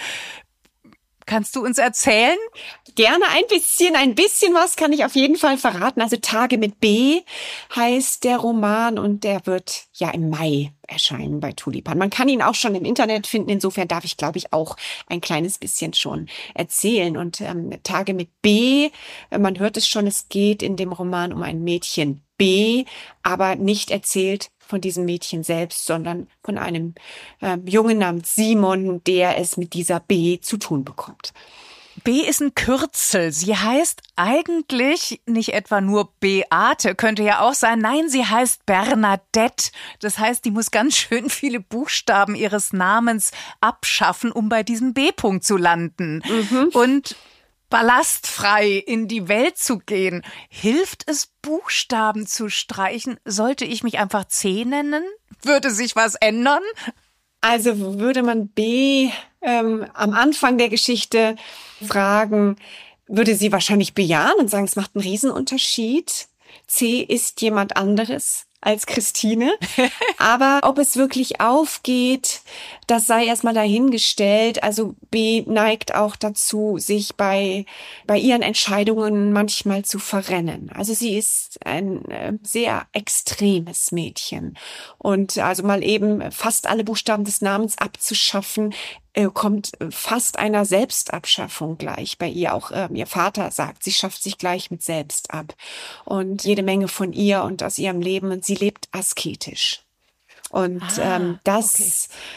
Kannst du uns erzählen? Gerne ein bisschen, ein bisschen was kann ich auf jeden Fall verraten. Also Tage mit B heißt der Roman und der wird ja im Mai erscheinen bei Tulipan. Man kann ihn auch schon im Internet finden. Insofern darf ich, glaube ich, auch ein kleines bisschen schon erzählen. Und ähm, Tage mit B, man hört es schon, es geht in dem Roman um ein Mädchen B, aber nicht erzählt von diesem Mädchen selbst, sondern von einem ähm, Jungen namens Simon, der es mit dieser B zu tun bekommt. B ist ein Kürzel. Sie heißt eigentlich nicht etwa nur Beate, könnte ja auch sein. Nein, sie heißt Bernadette. Das heißt, die muss ganz schön viele Buchstaben ihres Namens abschaffen, um bei diesem B-Punkt zu landen. Mhm. Und ballastfrei in die Welt zu gehen. Hilft es, Buchstaben zu streichen? Sollte ich mich einfach C nennen? Würde sich was ändern? Also würde man B ähm, am Anfang der Geschichte fragen, würde sie wahrscheinlich bejahen und sagen, es macht einen Riesenunterschied. C ist jemand anderes als Christine. Aber ob es wirklich aufgeht, das sei erstmal dahingestellt. Also B neigt auch dazu, sich bei, bei ihren Entscheidungen manchmal zu verrennen. Also sie ist ein äh, sehr extremes Mädchen. Und also mal eben fast alle Buchstaben des Namens abzuschaffen, äh, kommt fast einer Selbstabschaffung gleich bei ihr. Auch äh, ihr Vater sagt, sie schafft sich gleich mit selbst ab. Und jede Menge von ihr und aus ihrem Leben. Und sie lebt asketisch. Und ah, ähm, das okay.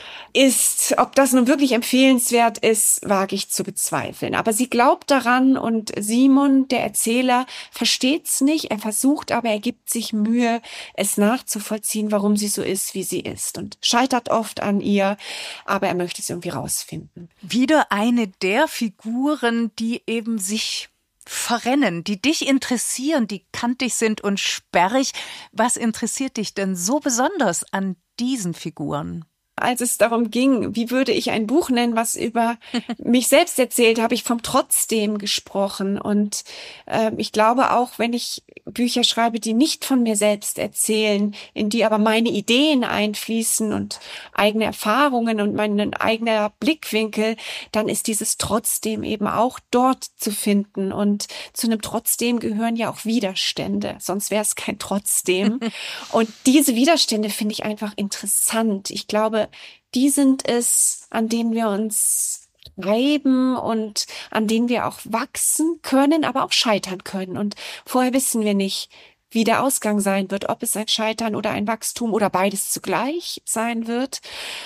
ist, ob das nun wirklich empfehlenswert ist, wage ich zu bezweifeln. Aber sie glaubt daran und Simon, der Erzähler, versteht's nicht. Er versucht aber, er gibt sich Mühe, es nachzuvollziehen, warum sie so ist, wie sie ist. Und scheitert oft an ihr, aber er möchte es irgendwie rausfinden. Wieder eine der Figuren, die eben sich verrennen, die dich interessieren, die kantig sind und sperrig. Was interessiert dich denn so besonders an diesen Figuren? Als es darum ging, wie würde ich ein Buch nennen, was über mich selbst erzählt, habe ich vom Trotzdem gesprochen. Und äh, ich glaube auch, wenn ich Bücher schreibe, die nicht von mir selbst erzählen, in die aber meine Ideen einfließen und eigene Erfahrungen und mein eigener Blickwinkel, dann ist dieses Trotzdem eben auch dort zu finden. Und zu einem Trotzdem gehören ja auch Widerstände, sonst wäre es kein Trotzdem. Und diese Widerstände finde ich einfach interessant. Ich glaube, die sind es, an denen wir uns treiben und an denen wir auch wachsen können, aber auch scheitern können. Und vorher wissen wir nicht, wie der Ausgang sein wird, ob es ein Scheitern oder ein Wachstum oder beides zugleich sein wird.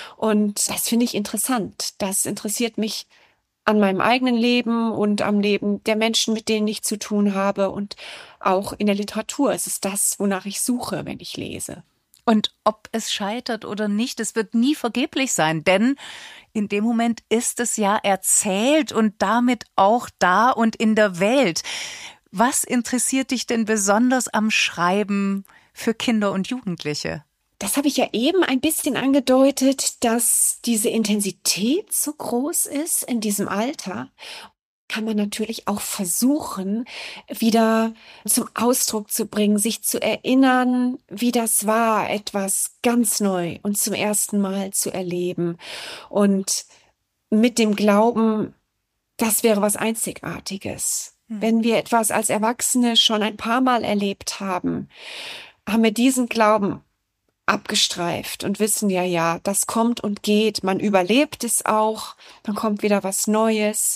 Und das finde ich interessant. Das interessiert mich an meinem eigenen Leben und am Leben der Menschen, mit denen ich zu tun habe. Und auch in der Literatur ist es das, wonach ich suche, wenn ich lese. Und ob es scheitert oder nicht, es wird nie vergeblich sein, denn in dem Moment ist es ja erzählt und damit auch da und in der Welt. Was interessiert dich denn besonders am Schreiben für Kinder und Jugendliche? Das habe ich ja eben ein bisschen angedeutet, dass diese Intensität so groß ist in diesem Alter. Kann man natürlich auch versuchen, wieder zum Ausdruck zu bringen, sich zu erinnern, wie das war, etwas ganz neu und zum ersten Mal zu erleben. Und mit dem Glauben, das wäre was Einzigartiges. Hm. Wenn wir etwas als Erwachsene schon ein paar Mal erlebt haben, haben wir diesen Glauben abgestreift und wissen ja, ja, das kommt und geht, man überlebt es auch, dann kommt wieder was Neues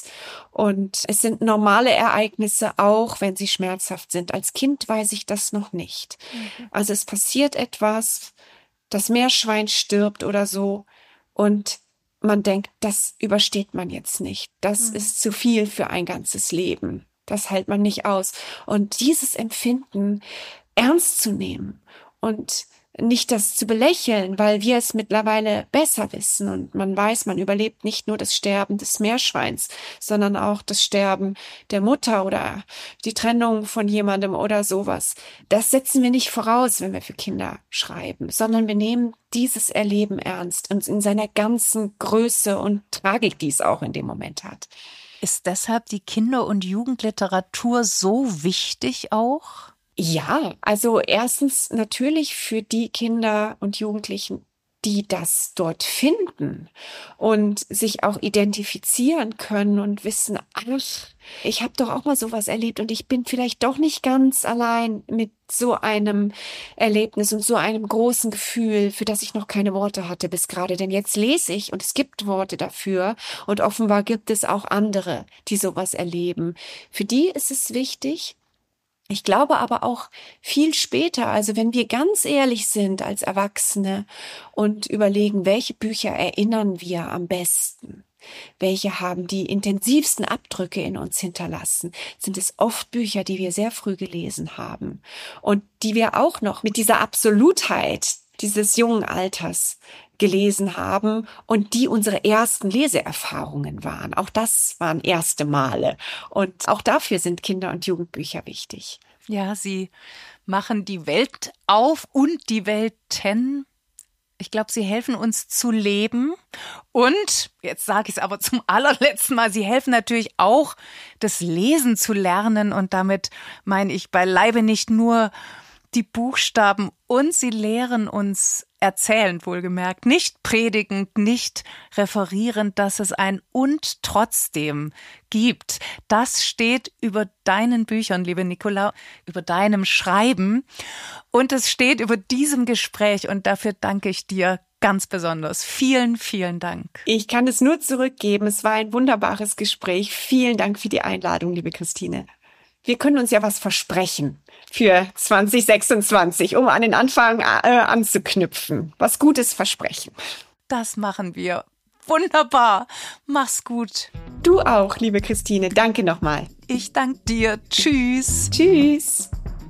und es sind normale Ereignisse auch, wenn sie schmerzhaft sind. Als Kind weiß ich das noch nicht. Mhm. Also es passiert etwas, das Meerschwein stirbt oder so und man denkt, das übersteht man jetzt nicht. Das mhm. ist zu viel für ein ganzes Leben. Das hält man nicht aus. Und dieses Empfinden ernst zu nehmen und nicht das zu belächeln, weil wir es mittlerweile besser wissen und man weiß, man überlebt nicht nur das Sterben des Meerschweins, sondern auch das Sterben der Mutter oder die Trennung von jemandem oder sowas. Das setzen wir nicht voraus, wenn wir für Kinder schreiben, sondern wir nehmen dieses Erleben ernst und in seiner ganzen Größe und Tragik, die es auch in dem Moment hat. Ist deshalb die Kinder- und Jugendliteratur so wichtig auch? Ja, also erstens natürlich für die Kinder und Jugendlichen, die das dort finden und sich auch identifizieren können und wissen, ach, ich habe doch auch mal sowas erlebt und ich bin vielleicht doch nicht ganz allein mit so einem Erlebnis und so einem großen Gefühl, für das ich noch keine Worte hatte bis gerade. Denn jetzt lese ich und es gibt Worte dafür und offenbar gibt es auch andere, die sowas erleben. Für die ist es wichtig. Ich glaube aber auch viel später, also wenn wir ganz ehrlich sind als Erwachsene und überlegen, welche Bücher erinnern wir am besten, welche haben die intensivsten Abdrücke in uns hinterlassen, sind es oft Bücher, die wir sehr früh gelesen haben und die wir auch noch mit dieser Absolutheit dieses jungen Alters gelesen haben und die unsere ersten Leseerfahrungen waren. Auch das waren erste Male. Und auch dafür sind Kinder- und Jugendbücher wichtig. Ja, sie machen die Welt auf und die Welten. Ich glaube, sie helfen uns zu leben. Und, jetzt sage ich es aber zum allerletzten Mal, sie helfen natürlich auch, das Lesen zu lernen. Und damit meine ich beileibe nicht nur die Buchstaben, und sie lehren uns erzählend, wohlgemerkt, nicht predigend, nicht referierend, dass es ein und trotzdem gibt. Das steht über deinen Büchern, liebe Nicola, über deinem Schreiben und es steht über diesem Gespräch und dafür danke ich dir ganz besonders. Vielen, vielen Dank. Ich kann es nur zurückgeben. Es war ein wunderbares Gespräch. Vielen Dank für die Einladung, liebe Christine. Wir können uns ja was versprechen für zwanzig sechsundzwanzig, um an den Anfang äh, anzuknüpfen. Was Gutes versprechen. Das machen wir. Wunderbar. Mach's gut. Du auch, liebe Christine. Danke nochmal. Ich danke dir. Tschüss. Tschüss.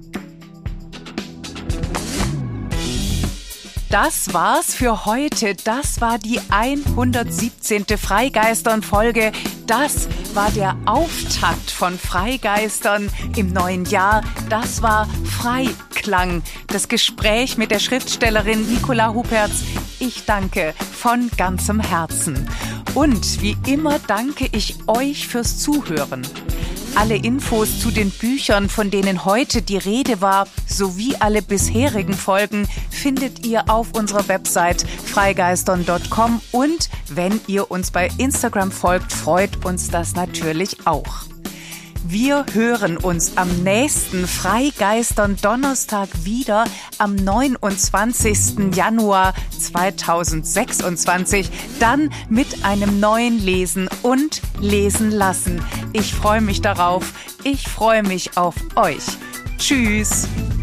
Das war's für heute. Das war die hundertsiebzehnte Freigeistern-Folge. Das war der Auftakt von Freigeistern im neuen Jahr. Das war Freiklang, das Gespräch mit der Schriftstellerin Nicola Hupertz. Ich danke von ganzem Herzen. Und wie immer danke ich euch fürs Zuhören. Alle Infos zu den Büchern, von denen heute die Rede war, sowie alle bisherigen Folgen findet ihr auf unserer Website freigeistern punkt com und wenn ihr uns bei Instagram folgt, freut uns das natürlich auch. Wir hören uns am nächsten Freigeistern Donnerstag wieder am neunundzwanzigsten Januar zweitausendsechsundzwanzig. Dann mit einem neuen Lesen und Lesen lassen. Ich freue mich darauf. Ich freue mich auf euch. Tschüss.